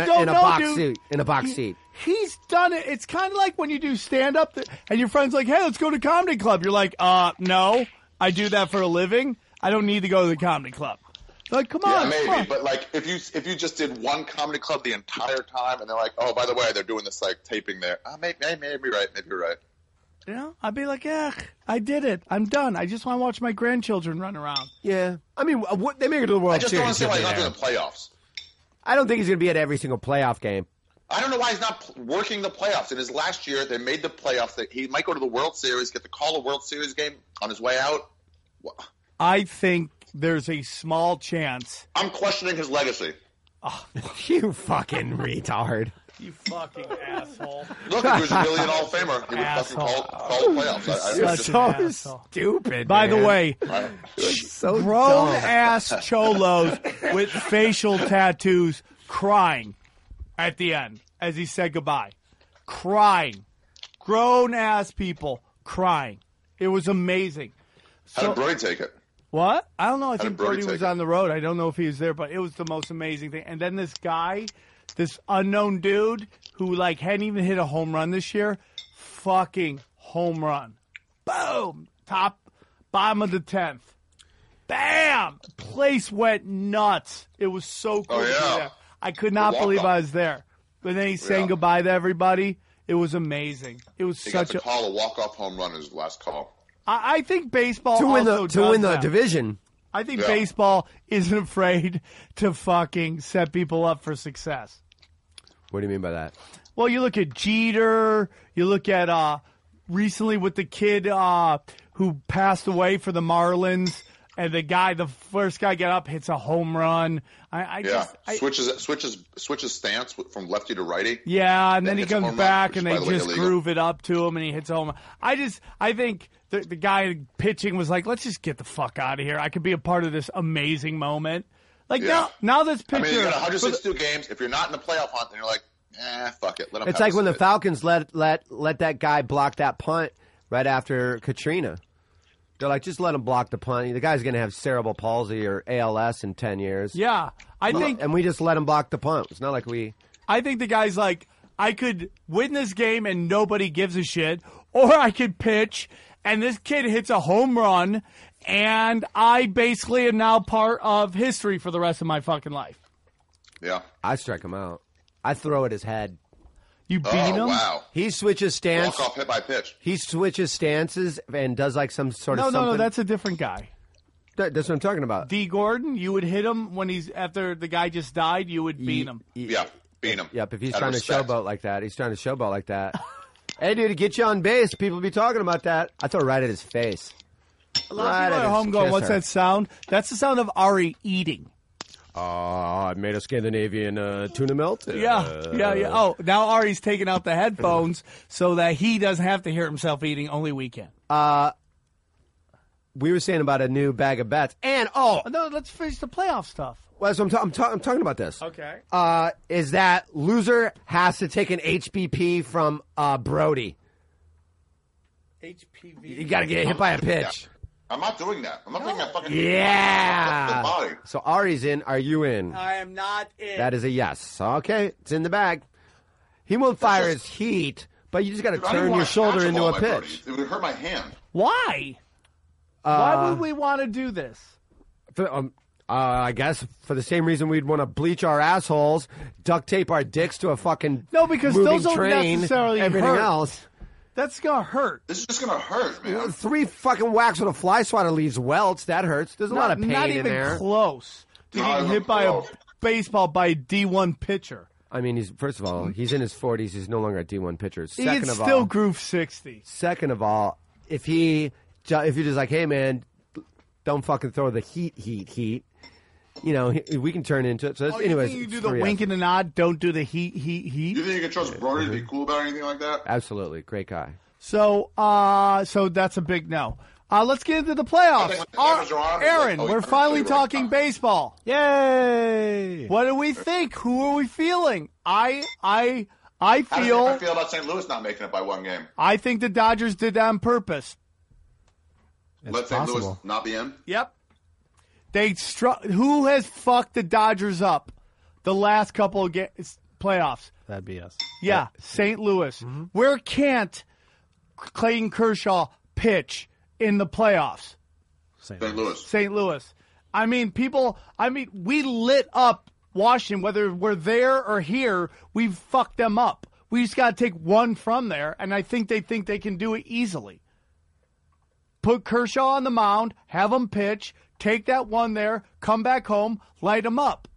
box seat. He's done it. It's kind of like when you do stand up and your friend's like, "Hey, let's go to comedy club." You're like, no, I do that for a living. I don't need to go to the comedy club." Like, come on. Yeah, maybe. come on. But like, if you just did one comedy club the entire time, and they're like, "Oh, by the way, they're doing this like taping there." Maybe right. Maybe you're right. You know, I'd be like, I did it. I'm done. I just want to watch my grandchildren run around. Yeah. I mean, they make it to the World I just Series. don't understand why he's not there. doing the playoffs. I don't think he's going to be at every single playoff game. I don't know why he's not working the playoffs. In his last year, they made the playoffs. He might go to the World Series, get to call a World Series game on his way out. I think there's a small chance. I'm questioning his legacy. You fucking retard. You fucking asshole. Look, if he was a million Hall of Famer, he would fucking call the playoffs. You're I just, so asshole. stupid. By the man. way, so grown dumb. ass cholos with facial tattoos crying at the end as he said goodbye. Crying. Grown ass people crying. It was amazing. how did Brody take it? What? I don't know. I did think Brody Brody was take it? on the road. I don't know if he was there, but it was the most amazing thing. And then this guy, this unknown dude who like hadn't even hit a home run this year, fucking home run. Boom. Bottom of the 10th. Bam! Place went nuts. It was so cool Oh, to be yeah. there. I could not walk believe up. I was there. But then he sang Yeah. goodbye to everybody. It was amazing. It was He got such to a. call a walk-off home run in his last call. I think baseball to win also the does that. division. I think Yeah. baseball isn't afraid to fucking set people up for success. What do you mean by that? Well, you look at Jeter. You look at recently with the kid who passed away for the Marlins, and the first guy get up, hits a home run. Switches stance from lefty to righty. Yeah, and then he hits a comes home run, back, which and is, they by the way, just illegal. groove it up to him, and he hits a home run. I think the guy pitching was like, let's just get the fuck out of here. I could be a part of this amazing moment. Like, Yeah. now this pitcher. I mean, you got 162 games. If you're not in the playoff hunt, then you're like, fuck it. Let him It's have like when the spit. Falcons let that guy block that punt right after Katrina. They're like, just let him block the punt. The guy's going to have cerebral palsy or ALS in 10 years. Yeah, I think And we just let him block the punt. It's not like we... I think the guy's like, I could win this game and nobody gives a shit, or I could pitch and this kid hits a home run, and I basically am now part of history for the rest of my fucking life. Yeah. I strike him out. I throw at his head. You beat Oh, him? wow. He switches stance. Walk off hit by pitch. He switches stances and does like some sort of No, something. that's a different guy. That's what I'm talking about. D. Gordon, you would hit him when after the guy just died, you would beat him. Yeah. Beat him. Yep, if he's Out of trying respect. to showboat like that. He's trying to showboat like that. Hey, dude, to get you on base, people be talking about that. I throw it right at his face. A lot of people at home going, what's that sound? That's the sound of Ari eating. I made a Scandinavian tuna melt. Yeah. Oh, now Ari's taking out the headphones so that he doesn't have to hear himself eating. Only we can. We were saying about a new bag of bets. And, No, let's finish the playoff stuff. well, so I'm talking about this. Okay. Is that loser has to take an HBP from Brody. HPV. You got to get hit by a pitch. I'm not doing that. I'm not doing that fucking Yeah. body. So Ari's in. Are you in? I am not in. That is a yes. Okay, it's in the bag. He won't fire his heat, But you just got to I didn't turn want your shoulder catch into ball, a my pitch. buddy. It would hurt my hand. Why? Why would we want to do this? I guess for the same reason we'd want to bleach our assholes, duct tape our dicks to a fucking No, because moving those don't train, necessarily everything hurt. else. That's gonna hurt. This is just gonna hurt, man. 3 fucking whacks with a fly swatter leaves welts. That hurts. There's a lot of pain not in even there. close to Not getting even hit by a close. baseball by a D1 pitcher. I mean, first of all, he's in his 40s. He's no longer a D1 pitcher. He Second can of still all, groove 60. Second of all, if you're just like, hey man, don't fucking throw the heat. You know, we can turn into it. So, Oh, anyways, you think you it's do the 3-0. wink and the nod? Don't do the heat. You think you can trust Brody to be cool about anything like that? Absolutely, great guy. So that's a big no. Let's get into the I playoffs. think when the cameras are on, it's Aaron, like, oh, we're you're finally right. talking baseball. Yay! What do we think? Who are we feeling? I How do you feel feel about St. Louis not making it by one game? I think the Dodgers did that on purpose. Let St. Louis possible. not be in? Yep. Who has fucked the Dodgers up the last couple of playoffs? That'd be us. Yeah, St. Louis. Mm-hmm. Where can't Clayton Kershaw pitch in the playoffs? St. St. Louis. St. Louis. We lit up Washington, whether we're there or here, we've fucked them up. We just got to take one from there, and I think they can do it easily. Put Kershaw on the mound, have him pitch, take that one there, come back home, light him up.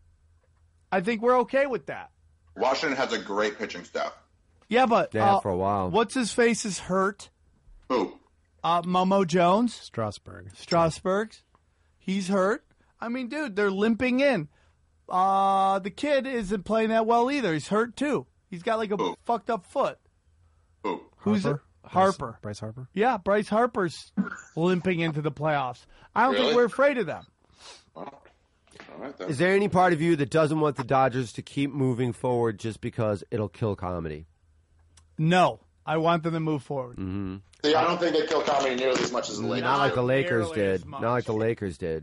I think we're okay with that. Washington has a great pitching staff. Yeah, but for a while. What's his face is hurt. Who? Momo Jones. Strasburg. He's hurt. I mean, dude, they're limping in. The kid isn't playing that well either. He's hurt too. He's got like a fucked up foot. Who? Who's Harper? Bryce Harper. Yeah, Bryce Harper's limping into the playoffs. I don't think Really? we're afraid of them. All right, then. Is there any part of you that doesn't want the Dodgers to keep moving forward just because it'll kill comedy? No, I want them to move forward. Mm-hmm. See, I don't think they kill comedy nearly as much as the Lakers. Not like the Lakers nearly did. as much. Not like the Lakers did.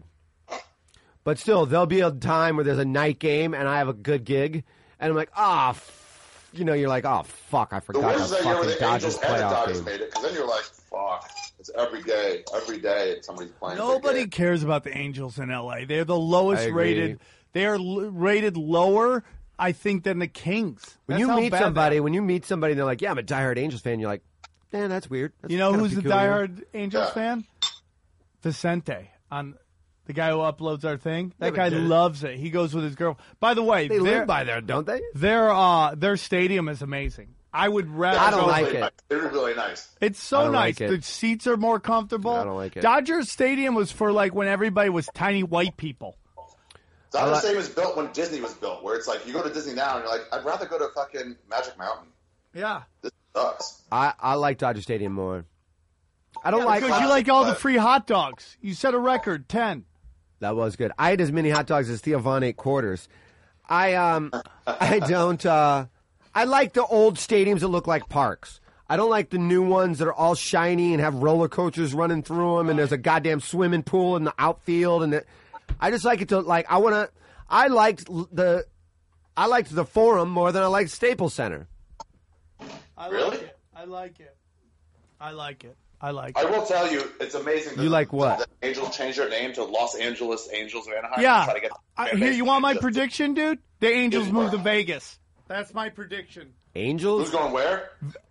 But still, there'll be a time where there's a night game and I have a good gig, and I'm like, you're like, oh fuck, I The forgot worst the is that year where fucking the Angels Dodgers and the playoff Dodgers game. made it, because then you're like, fuck, it's every day somebody's playing. a big Nobody game. cares about the Angels in LA. They're the I lowest agree. rated. They are rated lower, I think, than the Kings. When That's you how meet bad somebody, they and they're like, yeah, I'm a diehard Angels fan, you're like, man, that's weird. are. That's You know kinda who's the peculiar. diehard Angels Yeah. fan? Vicente, on the guy who uploads our thing. That but guy dude- loves it. He goes with his girl. By the way, They live by there, don't they? their stadium is amazing. I would rather. I don't go- like it. They're really nice. It's I so don't nice. like it. The seats are more comfortable. I don't like it. Dodgers Stadium was for like when everybody was tiny white people. It's not the same as built when Disney was built, where it's like you go to Disney now and you're like, I'd rather go to fucking Magic Mountain. Yeah. This sucks. I like Dodger Stadium more. I don't like Because you like all the free hot dogs. You set a record, 10. That was good. I ate as many hot dogs as Theo Von ate quarters. I don't. I like the old stadiums that look like parks. I don't like the new ones that are all shiny and have roller coasters running through them, and there's a goddamn swimming pool in the outfield. And I just like it to like. I liked the Forum more than I liked Staples Center. I Really? like it. I like it. I like it. I like I it. will tell you, it's amazing. That You like what? The Angels changed their name to Los Angeles Angels of Anaheim. Yeah. Try to get Here, you want my Just- prediction, dude? The Angels Yeah. move to Vegas. That's my prediction. Angels? Who's going where?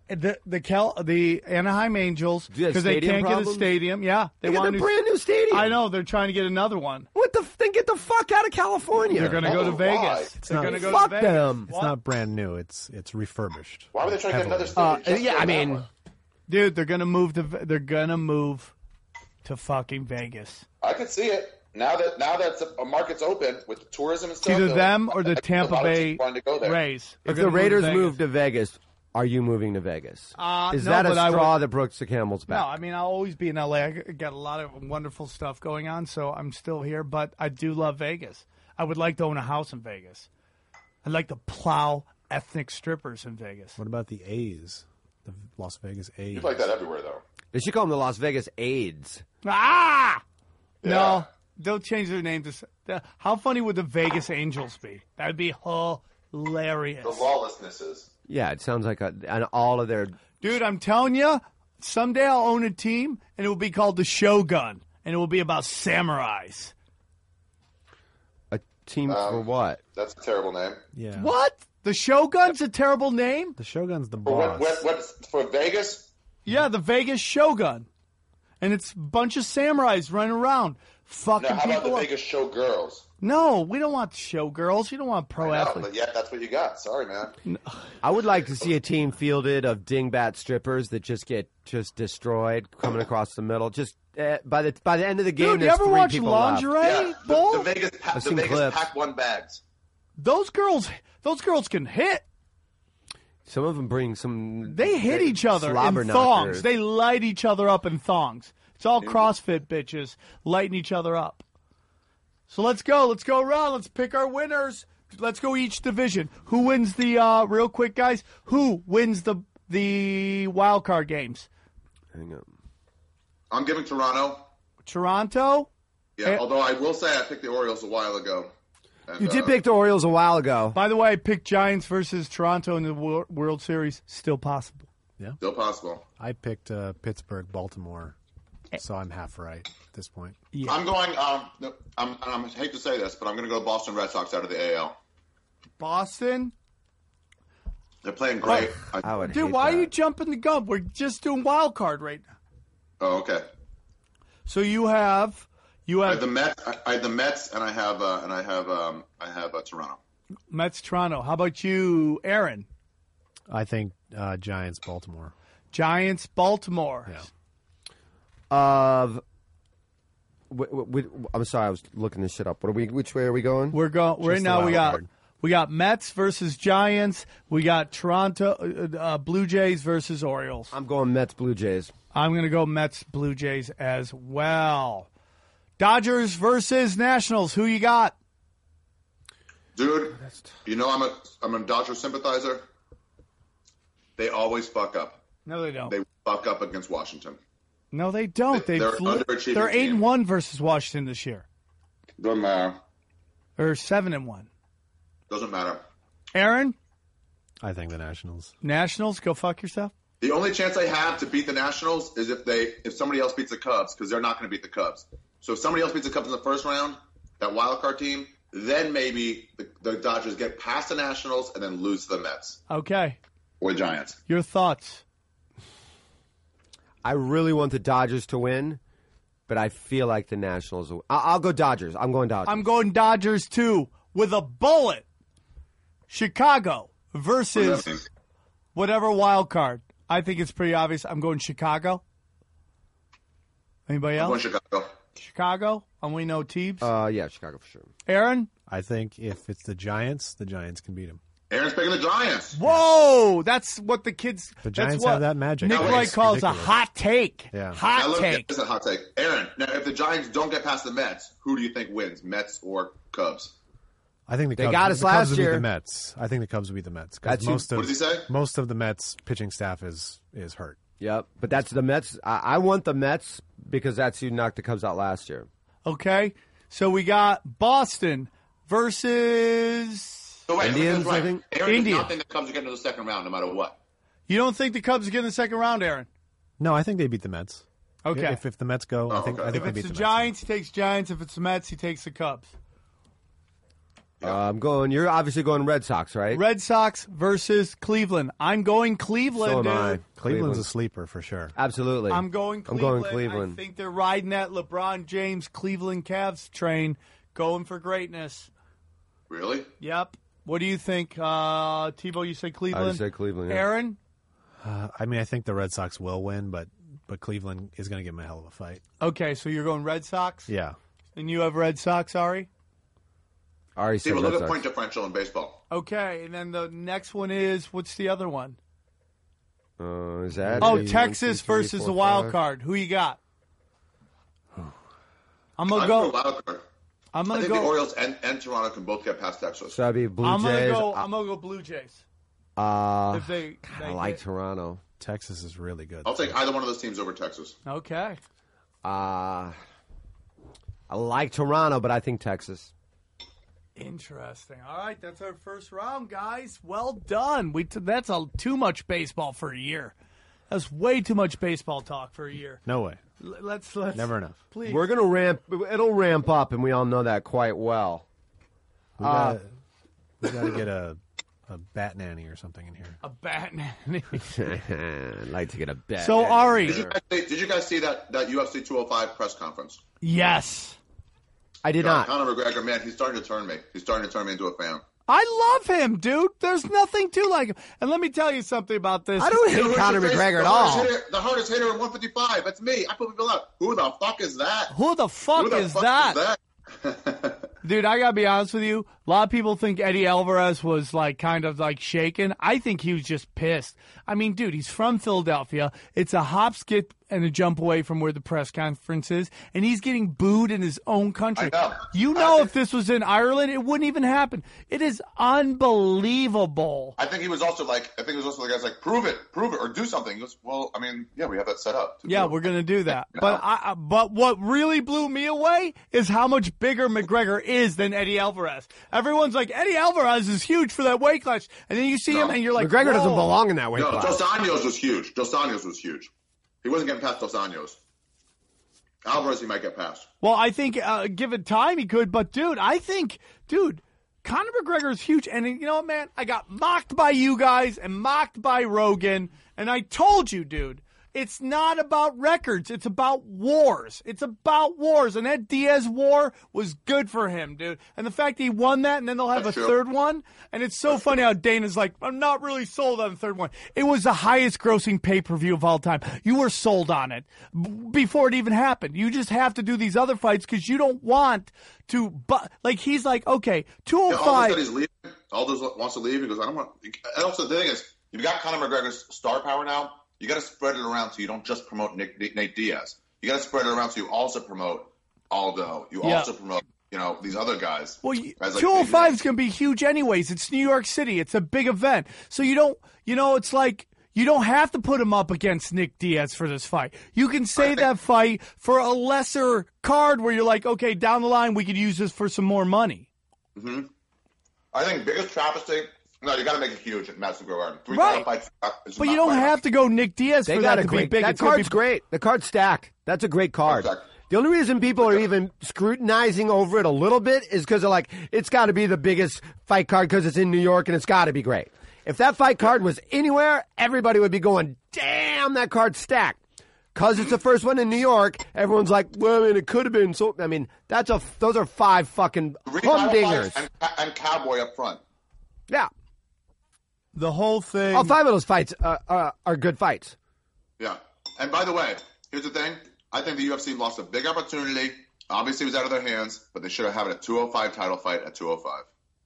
The Anaheim Angels, Do you have because they stadium can't get problems? a stadium. Yeah, they They got want a a new. brand new stadium. I know they're trying to get another one. Then get the fuck out of California. They're going to go to Oh, why? Vegas. They're not- going to go Fuck to Vegas. them. It's not brand new. It's refurbished. Why would they try to get another Heavily. stadium? Yeah, I mean, Dude, they're going to move to. They're going to move to fucking Vegas. I could see it now that a market's open with the tourism and It's stuff. either they're them like, or I the think a Tampa lot of Bay people wanted to go there. Rays. They're if gonna the Raiders Vegas. move to Vegas, are you moving to Vegas? Is no, that a but I straw would- that breaks the camel's back? No, I mean I'll always be in LA. I got a lot of wonderful stuff going on, so I'm still here. But I do love Vegas. I would like to own a house in Vegas. I'd like to plow ethnic strippers in Vegas. What about the A's? The Las Vegas A's. You like that everywhere, though. They should call them the Las Vegas AIDS. Ah, Yeah. no, they'll change their name to. How funny would the Vegas Angels be? That'd be hilarious. The lawlessnesses. Yeah, it sounds like and all of their Dude, I'm telling you, someday I'll own a team, and it will be called the Shogun, and it will be about samurais. A team for what? That's a terrible name. Yeah. What? The Shogun's a terrible name? The Shogun's the For boss. what for Vegas? Yeah, the Vegas Shogun. And it's a bunch of samurais running around, fucking Now, how about people the up. Vegas Showgirls? No, we don't want showgirls. We don't want pro I know, athletes. but yeah, that's what you got. Sorry, man. I would like to see a team fielded of dingbat strippers that just get destroyed coming across the middle. Just by the end of the game, Dude, you there's ever 3 watch people lingerie Yeah, bowl? the Vegas, I've the seen Vegas clips. Pack One bags. Those girls can hit. left. Some of them bring some. They hit each other slobber in knockers. thongs. They light each other up in thongs. It's all CrossFit bitches lighting each other up. So let's go. Let's go around. Let's pick our winners. Let's go each division. Who wins the real quick, guys? Who wins the wild card games? Hang on. I'm giving Toronto. Toronto. Yeah, although I will say I picked the Orioles a while ago. And, You did pick the Orioles a while ago. By the way, I picked Giants versus Toronto in the World Series. Still possible. Still possible. I picked Pittsburgh, Baltimore, so I'm half right at this point. Yeah. I'm going. I hate to say this, but I'm going to go Boston Red Sox out of the AL. Boston. They're playing great. I would Dude, hate why that. are you jumping the gun? We're just doing wild card right now. Oh, okay. So you have I have the Mets. I have the Mets, and I have Toronto. Mets, Toronto. How about you, Aaron? I think Giants, Baltimore. Giants, Baltimore. Yeah. I'm sorry, I was looking this shit up. Which way are we going? We're going right Just now. the wild card. We got Mets versus Giants. We got Toronto Blue Jays versus Orioles. I'm going Mets, Blue Jays. I'm going to go Mets, Blue Jays as well. Dodgers versus Nationals. Who you got? Dude, you know I'm a Dodger sympathizer. They always fuck up. No, they don't. They fuck up against Washington. No, they don't. They're underachieving They're team. 8-1 versus Washington this year, Doesn't matter. or 7-1. Doesn't matter. Aaron, I think the Nationals. Nationals, go fuck yourself. The only chance they have to beat the Nationals is if somebody else beats the Cubs, because they're not going to beat the Cubs. So if somebody else beats the Cubs in the first round, that wild card team, then maybe the Dodgers get past the Nationals and then lose to the Mets Okay, or the Giants. your thoughts? I really want the Dodgers to win, but I feel like the Nationals will. I'll go Dodgers. I'm going Dodgers. I'm going Dodgers too with a bullet. Chicago versus whatever wild card. I think it's pretty obvious. I'm going Chicago. Anybody I'm going else? Chicago. Chicago. And we know Teebs. Yeah, Chicago for sure. Aaron. I think if it's the Giants can beat them. Aaron's picking the Giants. Whoa, that's what the kids. The Giants that's what have that magic. Nick No, Wright it's calls ridiculous. a hot take. Yeah. Now, Hot look, take. this is a hot take. Aaron, now if the Giants don't get past the Mets, who do you think wins, Mets or Cubs? I think the They Cubs, got us the last Cubs will beat year. the Mets. I think the Cubs will beat the Mets. 'Cause That's most what of does he say? most of the Mets pitching staff is hurt. Yep, but that's the Mets. I want the Mets because that's who knocked the Cubs out last year. Okay, so we got Boston versus. So wait, Indians, right. I think. Aaron does Indians. not think the Cubs are getting to the second round no matter what. You don't think the Cubs get in the second round, Aaron? No, I think they beat the Mets. Okay. If the Mets go, I think okay. they If beat it's the the Mets. Giants, he takes Giants. If it's the Mets, he takes the Cubs. I'm going. You're obviously going Red Sox, right? Red Sox versus Cleveland. I'm going Cleveland, So am dude. I. Cleveland's a sleeper for sure. Absolutely. I'm going Cleveland. going Cleveland. I think they're riding that LeBron James Cleveland Cavs train, going for greatness. Really? Yep. What do you think, Tebow? You say Cleveland? I just said Cleveland. Yeah. Aaron? I mean, I think the Red Sox will win, but Cleveland is going to give them a hell of a fight. Okay, so you're going Red Sox? Yeah. And you have Red Sox, Ari? Ari See, said but Red look at Sox. point differential in baseball. Okay, and then the next one is, what's the other one? Is that? Oh, it? Texas 1, 2, 3, versus 4, the wild 5. card. Who you got? I'm I'm gonna going go. wild card. I'm I gonna think the go. Orioles and Toronto can both get past Texas. So that'd be Blue I'm gonna Jays. go. I'm gonna go Blue Jays. If they I like get- Toronto. Texas is really good. I'll take either one of those teams over Texas. Okay. I like Toronto, but I think Texas. Interesting. All right, that's our first round, guys. Well done. That's too much baseball for a year. That's way too much baseball talk for a year. No way. Let's Never enough. Please. We're going to ramp. It'll ramp up, and we all know that quite well. We got to get a bat nanny or something in here. A bat nanny. I'd like to get a bet. So, Ari. Did you guys see that UFC 205 press conference? Yes. I did not. Conor McGregor, man, he's starting to turn me. He's starting to turn me into a fan. I love him, dude. There's nothing to like him. And let me tell you something about this. I don't hate Conor McGregor at all. The hardest hitter in 155. That's me. I put people out. Who the fuck is that? Who the fuck is that? Dude, I gotta be honest with you. A lot of people think Eddie Alvarez was like kind of like shaken. I think he was just pissed. I mean, dude, he's from Philadelphia. It's a hop, skip, and a jump away from where the press conference is, and he's getting booed in his own country. You know, if this was in Ireland, it wouldn't even happen. It is unbelievable. I think he was also like, the guy's like, prove it, or do something. He goes, well, I mean, yeah, we have that set up. Yeah, we're gonna do that. But what really blew me away is how much bigger McGregor is than Eddie Alvarez. Everyone's like, Eddie Alvarez is huge for that weight class, and then you see him and you're like, McGregor doesn't whoa. belong in that weight class. Dos Anjos was huge. Dos Anjos was huge. He wasn't getting past Dos Anjos. Alvarez, he might get past. Well, I think given time he could, but dude, Conor McGregor is huge, and you know what, man? I got mocked by you guys and mocked by Rogan, and I told you, dude, it's not about records. It's about wars. It's about wars, and that Diaz war was good for him, dude. And the fact that he won that, and then they'll have a third one, and it's so funny how Dana's like, I'm not really sold on the third one. It was the highest grossing pay-per-view of all time. You were sold on it before it even happened. You just have to do these other fights because you don't want to, but like he's like, okay, 205. Aldous said he's leaving. Aldous wants to leave. He goes, I don't want. And also, the thing is, you've got Conor McGregor's star power now. You got to spread it around so you don't just promote Nate Diaz. You got to spread it around so you also promote Aldo. You also promote, these other guys. Well, 205 is going to be huge anyways. It's New York City. It's a big event. So you don't, it's like you don't have to put him up against Nick Diaz for this fight. You can save that fight for a lesser card where you're like, okay, down the line we could use this for some more money. Mm-hmm. I think biggest travesty. No, you got to make it huge at Madison Square Garden. 3 Right. fights. But you don't have to go Nick Diaz for that to be big. That card's great. The card's stacked. That's a great card. The only reason people are even scrutinizing over it a little bit is because they're like, it's got to be the biggest fight card because it's in New York and it's got to be great. If that fight card was anywhere, everybody would be going, damn, that card's stacked. Because it's the first one in New York, everyone's like, well, I mean, it could have been. So, I mean, those are 5 fucking humdingers. And Cowboy up front. Yeah. The whole thing. All 5 of those fights are good fights. Yeah. And by the way, here's the thing. I think the UFC lost a big opportunity. Obviously, it was out of their hands, but they should have had a 205 title fight at 205.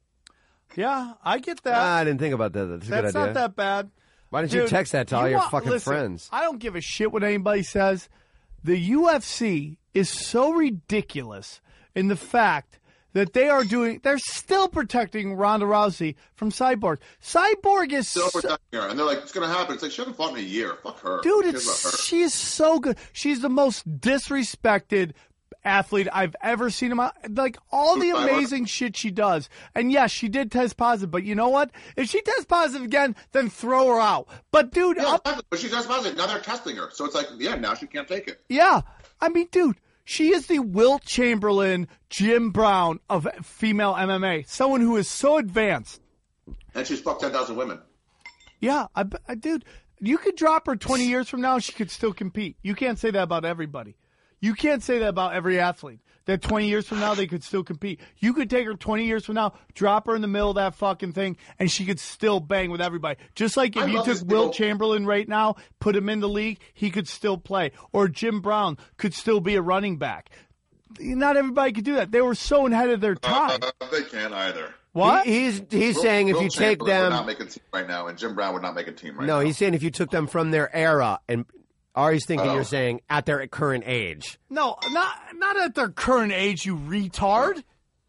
Yeah, I get that. I didn't think about that. That's a good idea. That's not that bad. Why didn't you text that to all your fucking listen, friends? I don't give a shit what anybody says. The UFC is so ridiculous in the fact that they're still protecting Ronda Rousey from Cyborg. Cyborg is still protecting her, and they're like, it's going to happen. It's like, she hasn't fought in a year. Fuck her. Dude, she is so good. She's the most disrespected athlete I've ever seen in my, like, all the amazing shit she does. And yes, she did test positive, but you know what? If she tests positive again, then throw her out. But dude, but she tests positive. Now they're testing her. So it's like, yeah, now she can't take it. Yeah. I mean, dude, she is the Wilt Chamberlain, Jim Brown of female MMA. Someone who is so advanced. And she's fucked 10,000 women. Yeah, dude, you could drop her 20 years from now, she could still compete. You can't say that about everybody. You can't say that about every athlete. That 20 years from now, they could still compete. You could take her 20 years from now, drop her in the middle of that fucking thing, and she could still bang with everybody. Just like if you took Wilt Chamberlain right now, put him in the league, he could still play. Or Jim Brown could still be a running back. Not everybody could do that. They were so ahead of their time. They can't either. What? He's saying if you take them... would not make a team right now, and Jim Brown would not make a team right now. No, he's saying if you took them from their era, and Ari's thinking you're saying at their current age. No, not at their current age, you retard.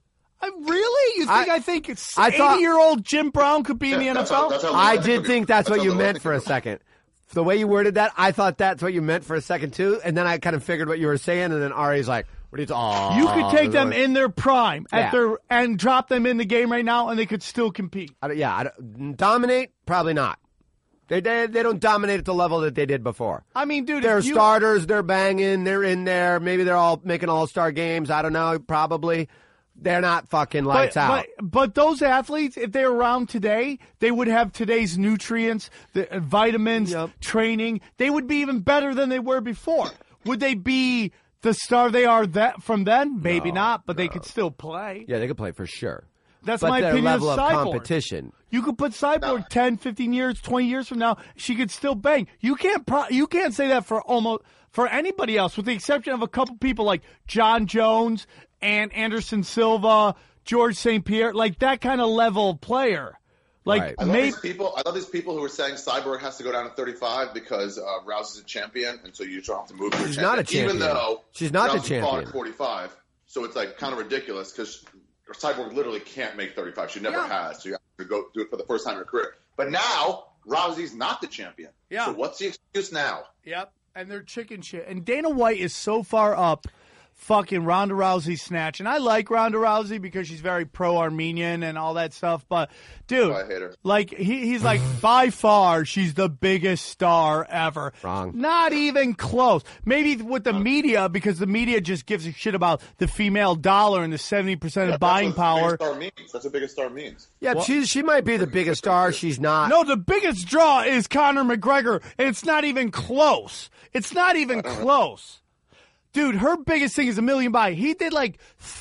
Really? You think I think 80-year-old Jim Brown could be in the NFL? I did think that's what you meant for a second. The way you worded that, I thought that's what you meant for a second too, and then I kind of figured what you were saying, and then Ari's like, "What are you talking?" You could take them in their prime and drop them in the game right now, and they could still compete. Dominate? Probably not. They don't dominate at the level that they did before. I mean, dude, they're starters. They're banging. They're in there. Maybe they're all making all-star games. I don't know. Probably. They're not fucking lights out. But those athletes, if they were around today, they would have today's nutrients, the vitamins, training. They would be even better than they were before. Would they be the star they are from then? Maybe not, but they could still play. Yeah, they could play for sure. That's but my their opinion level of of Cyborg. competition. You could put Cyborg 10, 15 years, 20 years from now, she could still bang. You can't say that for anybody else, with the exception of a couple people like John Jones and Anderson Silva, George St. Pierre, like that kind of level player. Like I love these people who are saying Cyborg has to go down to 35 because Rousey's a champion, and so you don't have to move. She's not a champion. Even though she's not Rousey's the champion. fought at 45, so it's like kind of ridiculous because Cyborg literally can't make 35. She never has. So you have to go do it for the first time in her career. But now Rousey's not the champion. Yeah. So what's the excuse now? Yep. And they're chicken shit. And Dana White is so far up fucking Ronda Rousey's snatch. And I like Ronda Rousey because she's very pro-Armenian and all that stuff. But, dude, I hate her. Like, he's like, by far, she's the biggest star ever. Wrong. Not even close. Maybe with the media, because the media just gives a shit about the female dollar and the 70% of buying power. That's what biggest star means. Yeah, she might be the biggest star. She's not. No, the biggest draw is Conor McGregor, and it's not even close. It's not even close. Dude, her biggest thing is a million buy. He did like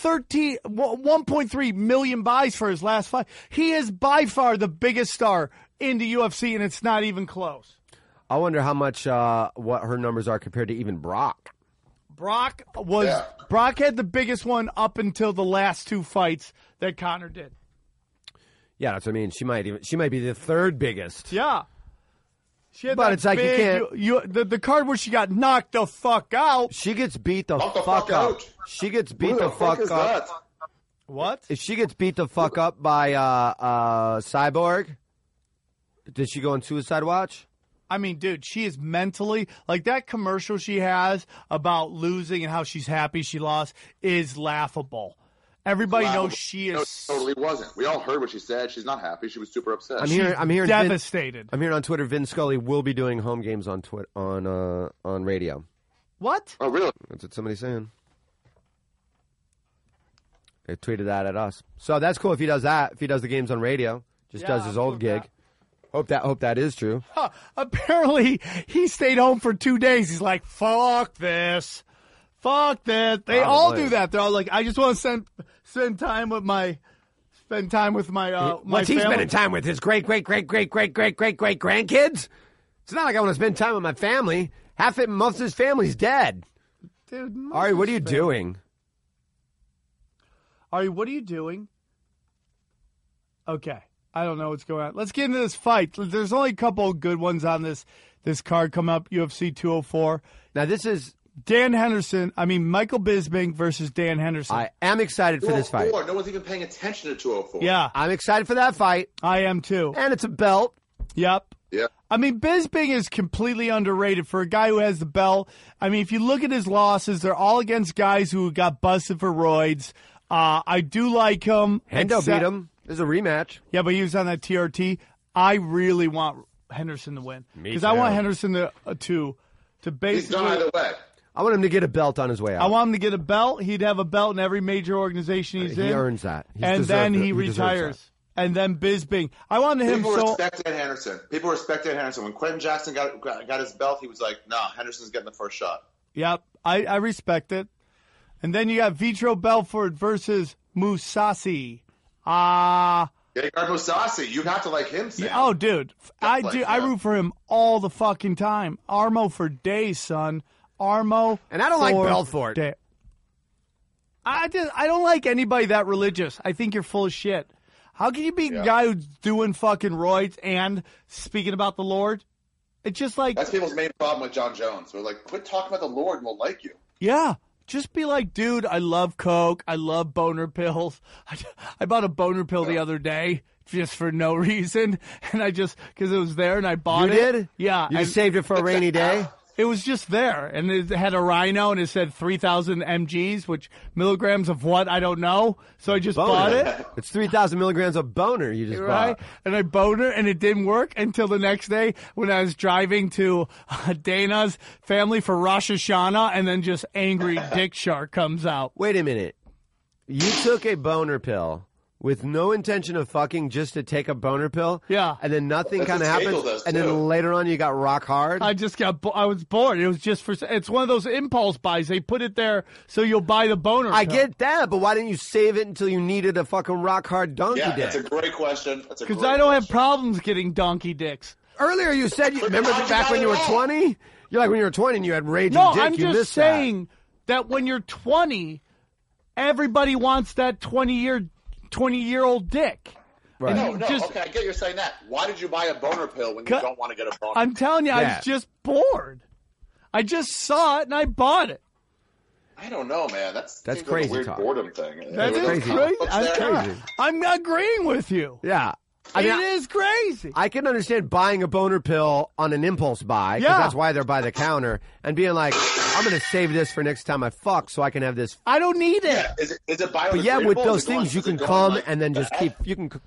1.3 million buys for his last fight. He is by far the biggest star in the UFC, and it's not even close. I wonder how much what her numbers are compared to even Brock. Brock had the biggest one up until the last two fights that Conor did. Yeah, that's what I mean. She might be the third biggest. Yeah. But it's like you can't. The card where she got knocked the fuck out. She gets beat the fuck up. She gets beat the fuck up. What? If she gets beat the fuck up by Cyborg, did she go on suicide watch? I mean, dude, she is mentally, like that commercial she has about losing and how she's happy she lost is laughable. Everybody knows she is. No, it totally wasn't. We all heard what she said. She's not happy. She was super upset. I'm hearing devastated. I'm hearing on Twitter. Vin Scully will be doing home games on on radio. What? Oh, really? That's what somebody's saying. They tweeted that at us. So that's cool if he does that. If he does the games on radio, does his old gig. Hope that is true. Apparently, he stayed home for 2 days. He's like, fuck this. Fuck that. They all do that. They're all like, I just want to spend time with my What's he spending time with? His great grandkids? It's not like I want to spend time with my family. Most of his family's dead. Dude, Ari, what are you doing? Ari, what are you doing? Okay. I don't know what's going on. Let's get into this fight. There's only a couple of good ones on this card coming up, UFC 204. Now, this is Michael Bisping versus Dan Henderson. I am excited for this fight. No one's even paying attention to 204. Yeah. I'm excited for that fight. I am too. And it's a belt. Yep. Yeah. I mean, Bisping is completely underrated for a guy who has the belt. I mean, if you look at his losses, they're all against guys who got busted for roids. I do like him. Hendo beat him. This is a rematch. Yeah, but he was on that TRT. I really want Henderson to win. Because I want Henderson to basically. He's done either way. I want him to get a belt on his way out. I want him to get a belt. He'd have a belt in every major organization he's in. He earns that. And then he retires. And then Bisping. I wanted him People respected Henderson. People respected Henderson. When Quentin Jackson got his belt, he was like, no, Henderson's getting the first shot. Yep. I respect it. And then you got Vitor Belfort versus Mousasi. Yeah, Mousasi. You have to like him, Sam. Oh, dude. I root for him all the fucking time. Armo for days, son. Armo. And I don't like Belfort. I don't like anybody that religious. I think you're full of shit. How can you be a guy who's doing fucking roids and speaking about the Lord? It's just like... That's people's main problem with John Jones. They're like, quit talking about the Lord and we'll like you. Yeah. Just be like, dude, I love Coke. I love boner pills. I bought a boner pill the other day just for no reason. And because it was there and I bought it. You did? Yeah. You saved it for a rainy day? It was just there, and it had a rhino, and it said 3,000 mgs, which milligrams of what, I don't know. So I just bought it. It's 3,000 milligrams of boner you just bought. And I boned it, and it didn't work until the next day when I was driving to Dana's family for Rosh Hashanah, and then just angry dick shark comes out. Wait a minute. You took a boner pill with no intention of fucking, just to take a boner pill? Yeah. And then nothing kind of happened? And then later on you got rock hard? I was bored. It was just it's one of those impulse buys. They put it there so you'll buy the boner pill. I get that, but why didn't you save it until you needed a fucking rock hard donkey dick? That's a great question. Because I don't have problems getting donkey dicks. Earlier you said, remember back when you were 20? You're like, when you were 20 and you had raging dick, I'm you just missed saying that when you're 20, everybody wants that 20-year-old dick. Right. No, okay, I get you're saying that. Why did you buy a boner pill when you don't want to get a boner? I'm telling you, I was just bored. I just saw it and I bought it. I don't know, man. That's crazy like a weird talk. boredom thing. That is crazy. That's crazy. I'm agreeing with you. Yeah. It is crazy. I can understand buying a boner pill on an impulse buy, because that's why they're by the counter, and being like, I'm going to save this for next time I fuck so I can have this. I don't need it. Yeah. Is it biodegradable? But yeah, with those things, you can come and then just keep, you can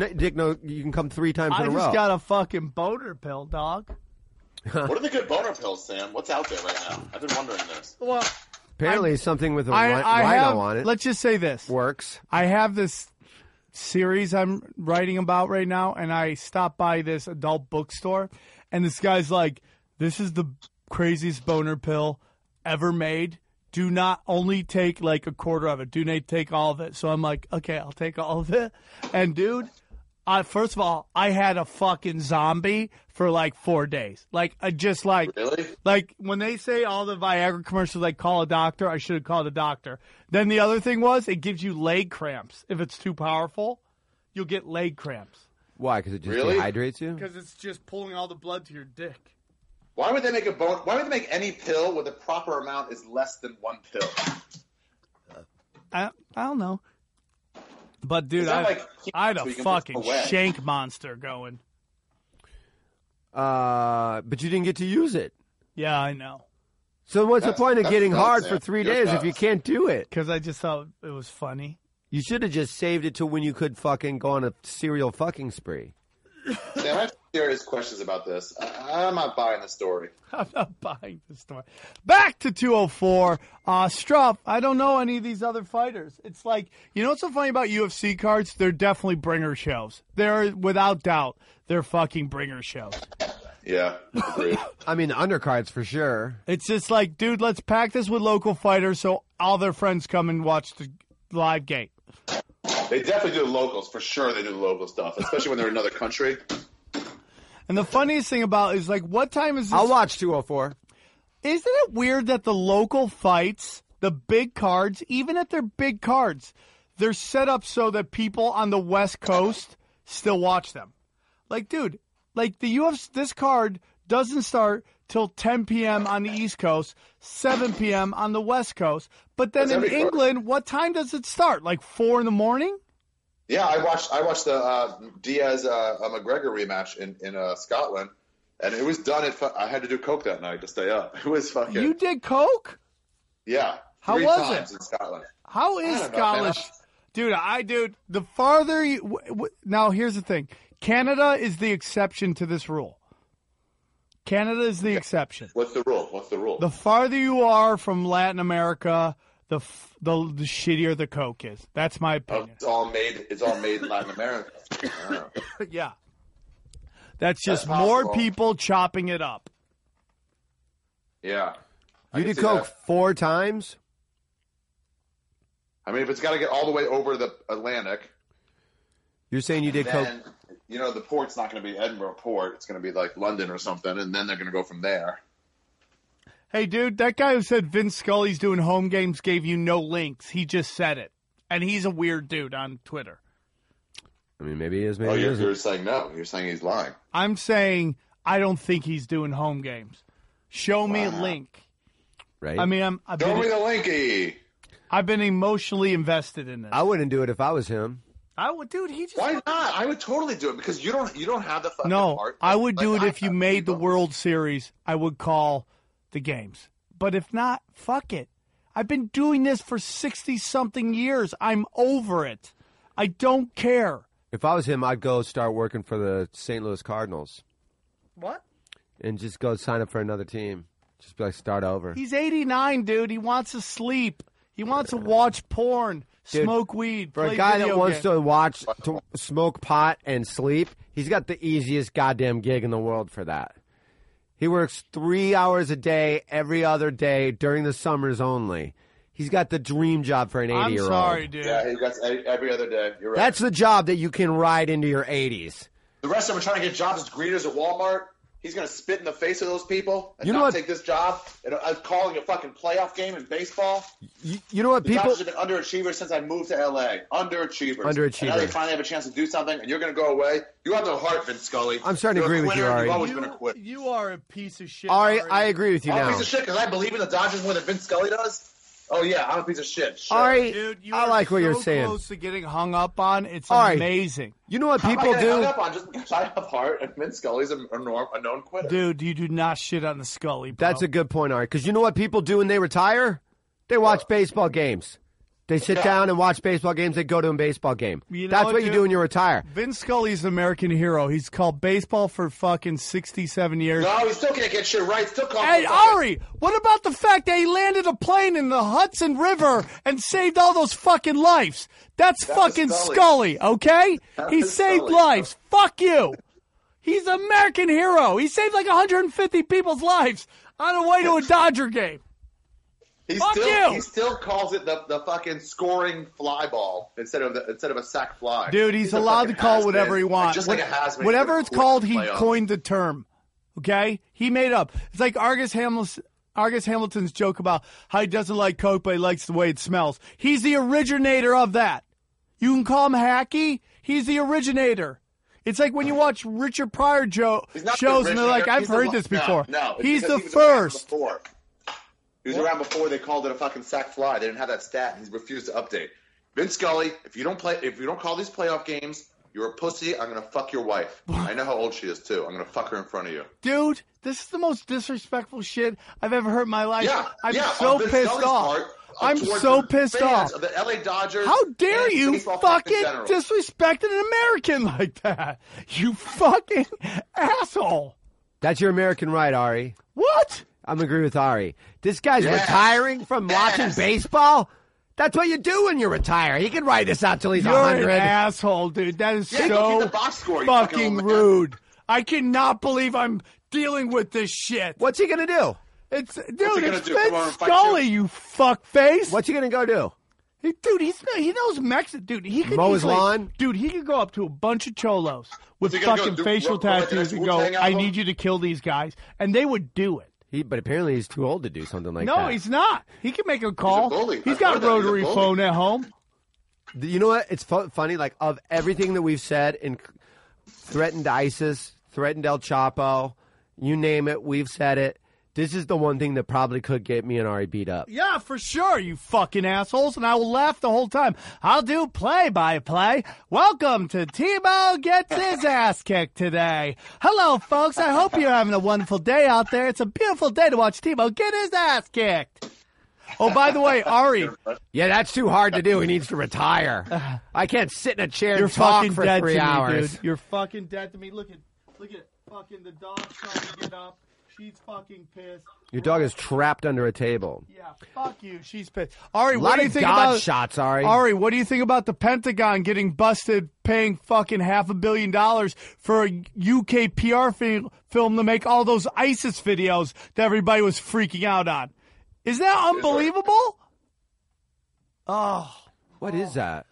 come 3 times in a row. I just got a fucking boner pill, dog. What are the good boner pills, Sam? What's out there right now? I've been wondering this. Well, apparently something with a rhino on it. Let's just say this. Works. I have this series I'm writing about right now, and I stopped by this adult bookstore, and this guy's like, this is the craziest boner pill ever made. Do not only take like a quarter of it. Do not take all of it. So I'm like, okay, I'll take all of it. And dude, first of all, I had a fucking zombie for like 4 days. Like, I just like, really? Like when they say all the Viagra commercials, like call a doctor, I should have called a doctor. Then the other thing was it gives you leg cramps. If it's too powerful, you'll get leg cramps. Why? Because it just dehydrates you? Because it's just pulling all the blood to your dick. Why would they make Why would they make any pill where the proper amount is less than 1 pill? I don't know. But dude, I had a fucking shank monster going. But you didn't get to use it. Yeah, I know. So what's the point of getting hard for 3 days if you can't do it? Because I just thought it was funny. You should have just saved it till when you could fucking go on a serial fucking spree. Sam, I have serious questions about this. I'm not buying the story. I'm not buying the story. Back to 204. Struff, I don't know any of these other fighters. It's like, you know what's so funny about UFC cards? They're definitely bringer shows. They're, without doubt, they're fucking bringer shows. Yeah, agreed. I mean, the undercards for sure. It's just like, dude, let's pack this with local fighters so all their friends come and watch the live gate. They definitely do the locals. For sure they do the local stuff, especially when they're in another country. And the funniest thing about is, like, what time is this? I'll watch 204. Isn't it weird that the local fights, the big cards, even at their big cards, they're set up so that people on the West Coast still watch them? Like, dude, like the UFC, this card doesn't start till 10 p.m. on the East Coast, 7 p.m. on the West Coast. But then in England, what time does it start? Like 4 in the morning? Yeah, I watched the Diaz McGregor rematch in Scotland, and it was done at. I had to do coke that night to stay up. It was fucking. You did coke? Yeah. How 3 was times it in Scotland? How is Scottish? Dude, the farther you. Now, here's the thing. Canada is the exception to this rule. Canada is the exception. What's the rule? The farther you are from Latin America, the shittier the coke is. That's my opinion. It's all made in Latin America. Yeah. That's just more people chopping it up. Yeah. You did coke 4 times? I mean, if it's got to get all the way over the Atlantic. You're saying you did coke? You know, the port's not going to be Edinburgh Port. It's going to be like London or something, and then they're going to go from there. Hey, dude, that guy who said Vince Scully's doing home games gave you no links. He just said it. And he's a weird dude on Twitter. I mean, maybe he is, maybe he isn't. You're saying no. You're saying he's lying. I'm saying I don't think he's doing home games. Show me a link. Right? I mean, Show me the linky. I've been emotionally invested in this. I wouldn't do it if I was him. I would, dude. Why not? I would totally do it because you don't have the fucking heart. I would do it if you made the World Series. I would call the games. But if not, fuck it. I've been doing this for 60-something years. I'm over it. I don't care. If I was him, I'd go start working for the St. Louis Cardinals. What? And just go sign up for another team. Just be like, start over. He's 89, dude. He wants to sleep. He wants to watch porn, Dude, smoke weed, For play a guy that video wants games. to smoke pot and sleep, he's got the easiest goddamn gig in the world for that. He works 3 hours a day, every other day, during the summers only. He's got the dream job for an 80-year-old. I'm sorry, dude. Yeah, he got every other day. You're right. That's the job that you can ride into your 80s. The rest of them are trying to get jobs as greeters at Walmart. He's going to spit in the face of those people and You know not what? take this job. And I'm calling a fucking playoff game in baseball. You know what The people... Dodgers have been underachievers since I moved to L.A. Underachievers. Underachievers. And now they finally have a chance to do something, and you're going to go away. You have no heart, Vince Scully. I'm starting to You're a agree with you, quitter. Ari. You've always been a quitter. You are a piece of shit. Ari, I agree with you I'm a now. piece of shit because I believe in the Dodgers more than Vince Scully does. Oh, yeah, I'm a piece of shit. Sure. Ari, Dude, you I are like what you're so saying. close to getting hung up on. It's Ari, amazing. You know what I'm people not getting hung do? up on just because I have heart, and Vince Scully's a known quitter. Dude, you do not shit on the Scully, bro. That's a good point, Ari. Because you know what people do when they retire? They watch baseball games. They sit down and watch baseball games. They go to a baseball game. You know That's what, what you dude? do when you retire. Vince Scully's an American hero. He's called baseball for fucking 67 years. No, he still can't get shit right. Still calling Hey, for fucking- Ari, what about the fact that he landed a plane in the Hudson River and saved all those fucking lives? That's That was fucking Scully. Scully, okay? That He was saved Scully. lives. Fuck you. He's an American hero. He saved like 150 people's lives on the way to a Dodger game. Fuck you. He still calls it the fucking scoring fly ball instead of a sack fly. Dude, he's a allowed to fucking call has-been. whatever he wants. Just like a has-been. Whatever He's it's gonna called, quit he the playoffs. coined the term. Okay? He made it up. It's like Argus Hamilton's joke about how he doesn't like Coke, but he likes the way it smells. He's the originator of that. You can call him hacky. He's the originator. It's like when you watch Richard Pryor He's not the shows and they're like, originator. I've He's the heard one- this before. No, it's He's because the he was around first. before. He was around before they called it a fucking sack fly. They didn't have that stat. He's refused to update. Vince Scully, if you don't call these playoff games, you're a pussy. I'm gonna fuck your wife. I know how old she is too. I'm gonna fuck her in front of you. Dude, this is the most disrespectful shit I've ever heard in my life. I'm yeah, so on Vince pissed Scully's off. part, I'm towards so the pissed fans off. Of the LA Dodgers. How dare and you baseball fans in fucking general. disrespect an American like that? You fucking asshole. That's your American right, Ari. What? I'm agree with Ari. This guy's Yes. retiring from watching Yes. baseball? That's what you do when you retire. He can ride this out till he's You're 100. an asshole, dude. That is Yeah, go so keep the box score, you fucking fucking old man. rude. I cannot believe I'm dealing with this shit. What's he going to do? It's he dude, gonna it's do? Come on Vince and fight Scully, you fuckface. What's he going to go do? Dude, he knows Mexican. Dude, he could Mow his easily- lawn? Dude, he could go up to a bunch of cholos with What's he gonna fucking go do? facial Write the tattoos next and go, Wu-Tang "I album? need you to kill these guys," and they would do it. But apparently he's too old to do something like No, that. he's not. He can make a call. bully. He's I've got a heard that. He's a rotary bully. phone at home. You know what? It's funny. Like, of everything that we've said and threatened ISIS, threatened El Chapo, you name it, we've said it. This is the one thing that probably could get me and Ari beat up. Yeah, for sure, you fucking assholes, and I will laugh the whole time. I'll do play-by-play. Welcome to Tebow Gets His Ass Kicked today. Hello, folks. I hope you're having a wonderful day out there. It's a beautiful day to watch Tebow get his ass kicked. Oh, by the way, Ari, Yeah, that's too hard to do. He needs to retire. I can't sit in a chair you're and talk fucking for dead 3 to hours. me, dude. You're fucking dead to me. Look at fucking the dog's trying to get up. She's fucking pissed. Your dog is trapped under a table. Yeah, fuck you. She's pissed. Ari, A what lot do you of think God about shots, Ari. Ari, what do you think about the Pentagon getting busted paying fucking $500 million for a UK PR film to make all those ISIS videos that everybody was freaking out on? Is that unbelievable? Oh. What is that?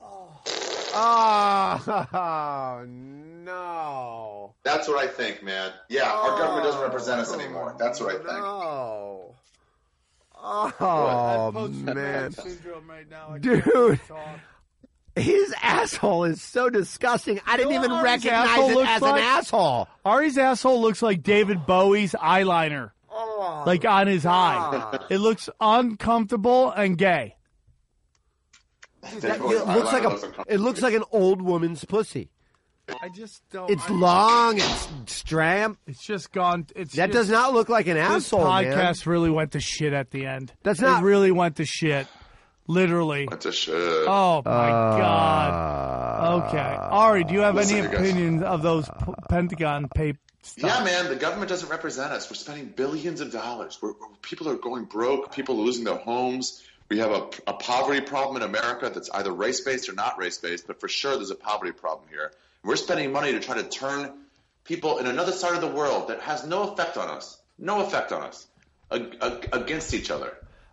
Oh, no. That's what I think, man. Yeah, our government doesn't represent us anymore. That's what I think. No. Oh, man. Syndrome right now. I Dude. can't talk. His asshole is so disgusting. I didn't You know even what Ari's recognize asshole it looks as like? an asshole. Ari's asshole looks like David Bowie's eyeliner. Like on his eye. It looks uncomfortable and gay. It looks like an old woman's pussy. I just don't. It's long. It's stram. It's just gone. That does not look like an this asshole, podcast really went to shit at the end. That's not. It really went to shit. Literally. Went to shit. Oh, my God. Okay. Ari, do you have any opinions of those Pentagon papers? Yeah, man, the government doesn't represent us. We're spending billions of dollars. People are going broke. People are losing their homes. We have a poverty problem in America that's either race-based or not race-based, but for sure there's a poverty problem here. We're spending money to try to turn people in another side of the world that has no effect on us, against each other.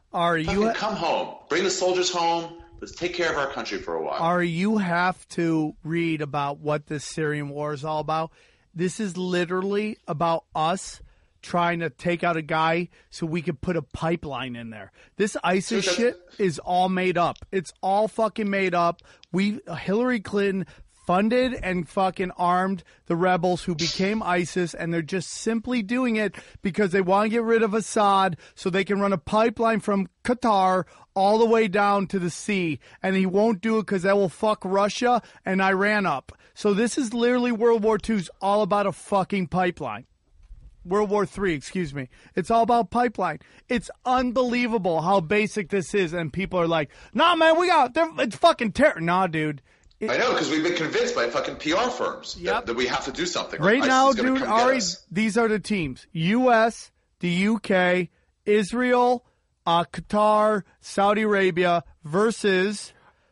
Come home. Bring the soldiers home. Let's take care of our country for a while. Ari, you have to read about what this Syrian war is all about. This is literally about us trying to take out a guy so we could put a pipeline in there. This ISIS shit is all made up. It's all fucking made up. Hillary Clinton funded and fucking armed the rebels who became ISIS, and they're just simply doing it because they want to get rid of Assad so they can run a pipeline from Qatar all the way down to the sea. And he won't do it because that will fuck Russia and Iran up. So this is literally World War II's all about a fucking pipeline. World War III, excuse me. It's all about pipeline. It's unbelievable how basic this is, and people are like, nah, man, it's fucking terror. Nah, dude. I know, because we've been convinced by fucking PR firms that we have to do something. Right now, dude, Ari, these are the teams. U.S., the UK, Israel, Qatar, Saudi Arabia versus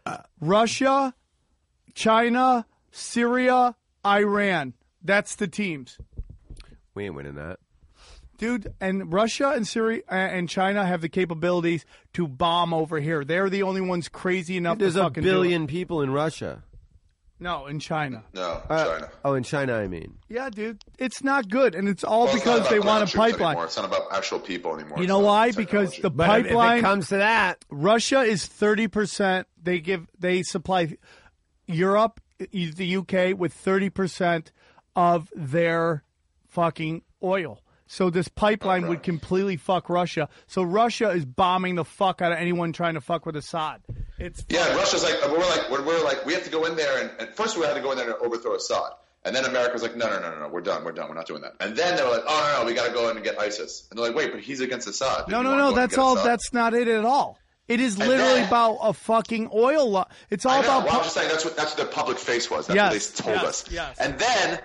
Russia, China, Syria, Iran. That's the teams. We ain't winning that. Dude, and Russia and Syria and China have the capabilities to bomb over here. They're the only ones crazy enough to fucking do it. There's 1 billion people in Russia. No, in China. No, China. Oh, in China, I mean. Yeah, dude. It's not good, and it's all because they want a pipeline. Anymore. It's not about actual people anymore. You know why? Because the pipeline. If it comes to that, Russia is 30%. They supply Europe, the UK, with 30% of their fucking oil. So this pipeline would completely fuck Russia. So Russia is bombing the fuck out of anyone trying to fuck with Assad. Russia's like we're like we have to go in there and first we had to go in there to overthrow Assad, and then America's like no, we're done, we're not doing that. And then they were like, oh no, we got to go in and get ISIS, and they're like, wait, but he's against Assad. No, that's all. Assad. That's not it at all. It is literally about a fucking oil. It's all about. Well, I'm just saying that's what their public face was. That's what they told us. Yes. And then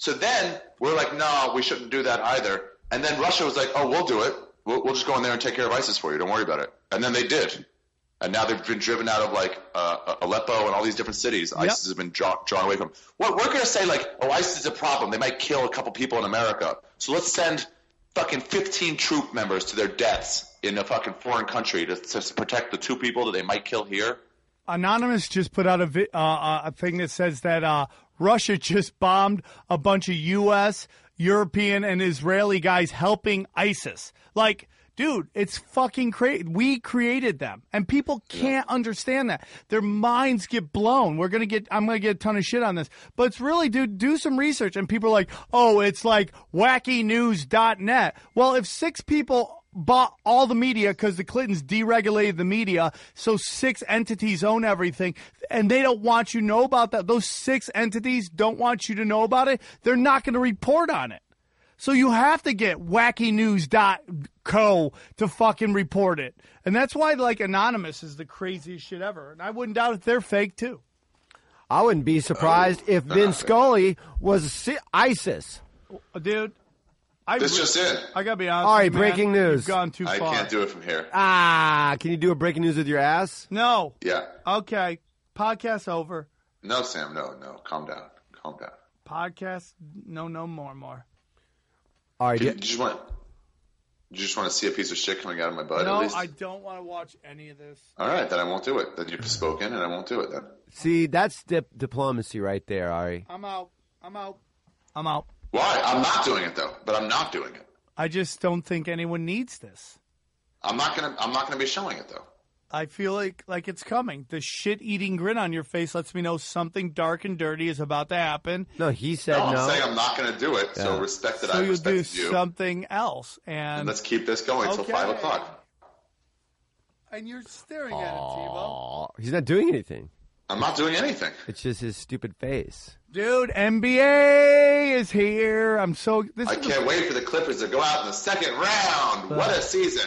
we're like, no, we shouldn't do that either. And then Russia was like, oh, we'll do it. We'll just go in there and take care of ISIS for you. Don't worry about it. And then they did. And now they've been driven out of like Aleppo and all these different cities. ISIS has been drawn away from. Well, we're going to say like, oh, ISIS is a problem. They might kill a couple people in America. So let's send fucking 15 troop members to their deaths in a fucking foreign country to protect the 2 people that they might kill here. Anonymous just put out a thing that says that Russia just bombed a bunch of U.S., European, and Israeli guys helping ISIS. Like, dude, it's fucking crazy. We created them, and people can't understand that. Their minds get blown. I'm going to get a ton of shit on this, but it's really, dude, do some research. And people are like, oh, it's like wackynews.net. Well, if 6 people bought all the media because the Clintons deregulated the media, so 6 entities own everything, and they don't want you to know about that. Those 6 entities don't want you to know about it. They're not going to report on it. So you have to get wackynews.co to fucking report it. And that's why, like, Anonymous is the craziest shit ever. And I wouldn't doubt if they're fake, too. I wouldn't be surprised if Vin Scully was ISIS. Dude. This just in. I gotta be honest. All right, breaking news. You've gone too far. I can't do it from here. Can you do a breaking news with your ass? No. Yeah. Okay. Podcast over. No, Sam. No. Calm down. Podcast. No more. All right. Do you just want to see a piece of shit coming out of my butt? No, at least? I don't want to watch any of this. All right, then I won't do it. Then you've spoken, and I won't do it then. See, that's diplomacy right there, Ari. I'm out. Why? I'm not doing it though. But I'm not doing it. I just don't think anyone needs this. I'm not gonna be showing it though. I feel like it's coming. The shit-eating grin on your face lets me know something dark and dirty is about to happen. No, he said no. I'm saying I'm not going to do it, so respect that I respect you. So you'll do something else. And let's keep this going until 5 o'clock. And you're staring at it, Tebow. He's not doing anything. I'm not doing anything. It's just his stupid face. Dude, NBA is here. I can't wait for the Clippers to go out in the second round. What a season.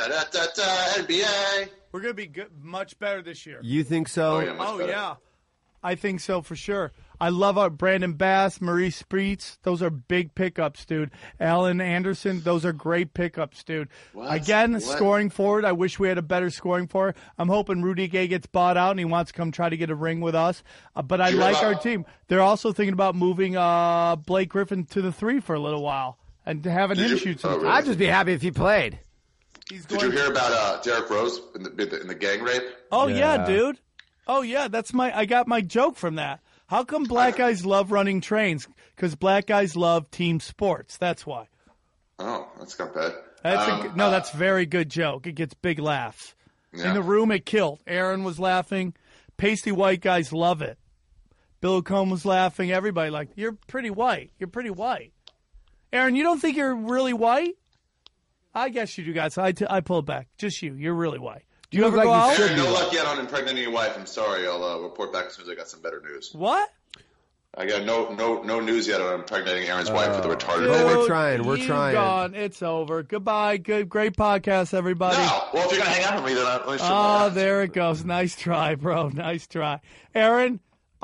NBA. We're going to be much better this year. You think so? Yeah. I think so for sure. I love our Brandon Bass, Maurice Spreets. Those are big pickups, dude. Alan Anderson, those are great pickups, dude. Scoring forward. I wish we had a better scoring forward. I'm hoping Rudy Gay gets bought out and he wants to come try to get a ring with us. But I like our team. They're also thinking about moving Blake Griffin to the 3 for a little while and having him shoot some. Really? I'd just be happy if he played. Did you hear about Derrick Rose in the gang rape? Oh, yeah, dude. Oh, yeah. I got my joke from that. How come black guys love running trains? Because black guys love team sports. That's why. Oh, that's not bad. That's a very good joke. It gets big laughs. Yeah. In the room, it killed. Aaron was laughing. Pasty white guys love it. Bill Combe was laughing. Everybody you're pretty white. You're pretty white. Aaron, you don't think you're really white? I guess you do, guys. I pull it back. Just you. You're really white. Do you ever go out? No luck yet on impregnating your wife. I'm sorry. I'll report back as soon as I got some better news. What? I got no news yet on impregnating Aaron's wife with the retarded. We're trying. Gone. It's over. Goodbye. Great podcast, everybody. No. Well, if you're gonna hang out with me, then let me show there it goes. Nice try, bro. Nice try, Aaron.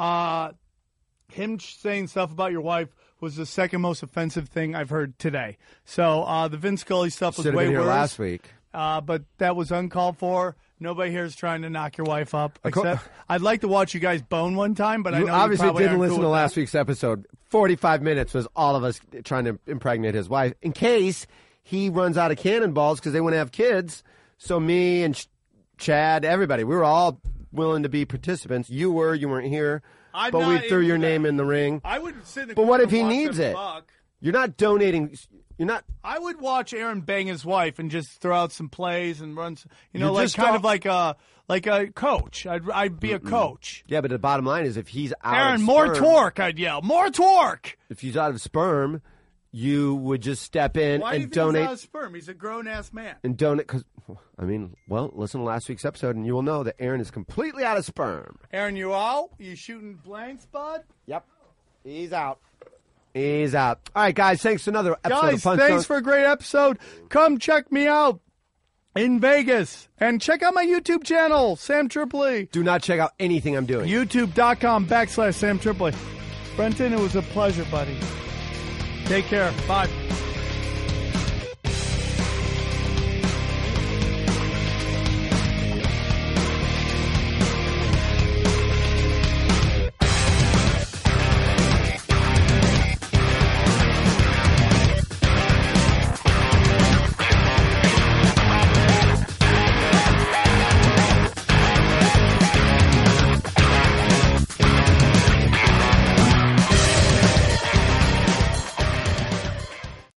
Him saying stuff about your wife was the second most offensive thing I've heard today. So the Vince Scully stuff was way been here worse last week. But that was uncalled for. Nobody here is trying to knock your wife up. Except I'd like to watch you guys bone one time, but I know you obviously probably didn't listen cool to last week's episode. 45 minutes was all of us trying to impregnate his wife in case he runs out of cannonballs because they want to have kids. So me and Chad, everybody, we were all willing to be participants. You weren't here, but we threw your name in the ring. I would sit in the But what if he needs it? You're not donating. You're not. I would watch Aaron bang his wife and just throw out some plays and run. Like a coach. I'd be a coach. Yeah, but the bottom line is if he's out Aaron, of sperm, more torque. I'd yell, more torque. If he's out of sperm, you would just step in Why and do you think donate. He's out of sperm? He's a grown ass man. And donate because listen to last week's episode and you will know that Aaron is completely out of sperm. Aaron, you out? You shooting blanks, bud? Yep, he's out. He's out. All right, guys, thanks for another episode of Punch thanks Drunk. for a great episode. Come check me out in Vegas. And check out my YouTube channel, Sam Tripoli. Do not check out anything I'm doing. YouTube.com/Sam Tripoli. Brenton, it was a pleasure, buddy. Take care. Bye.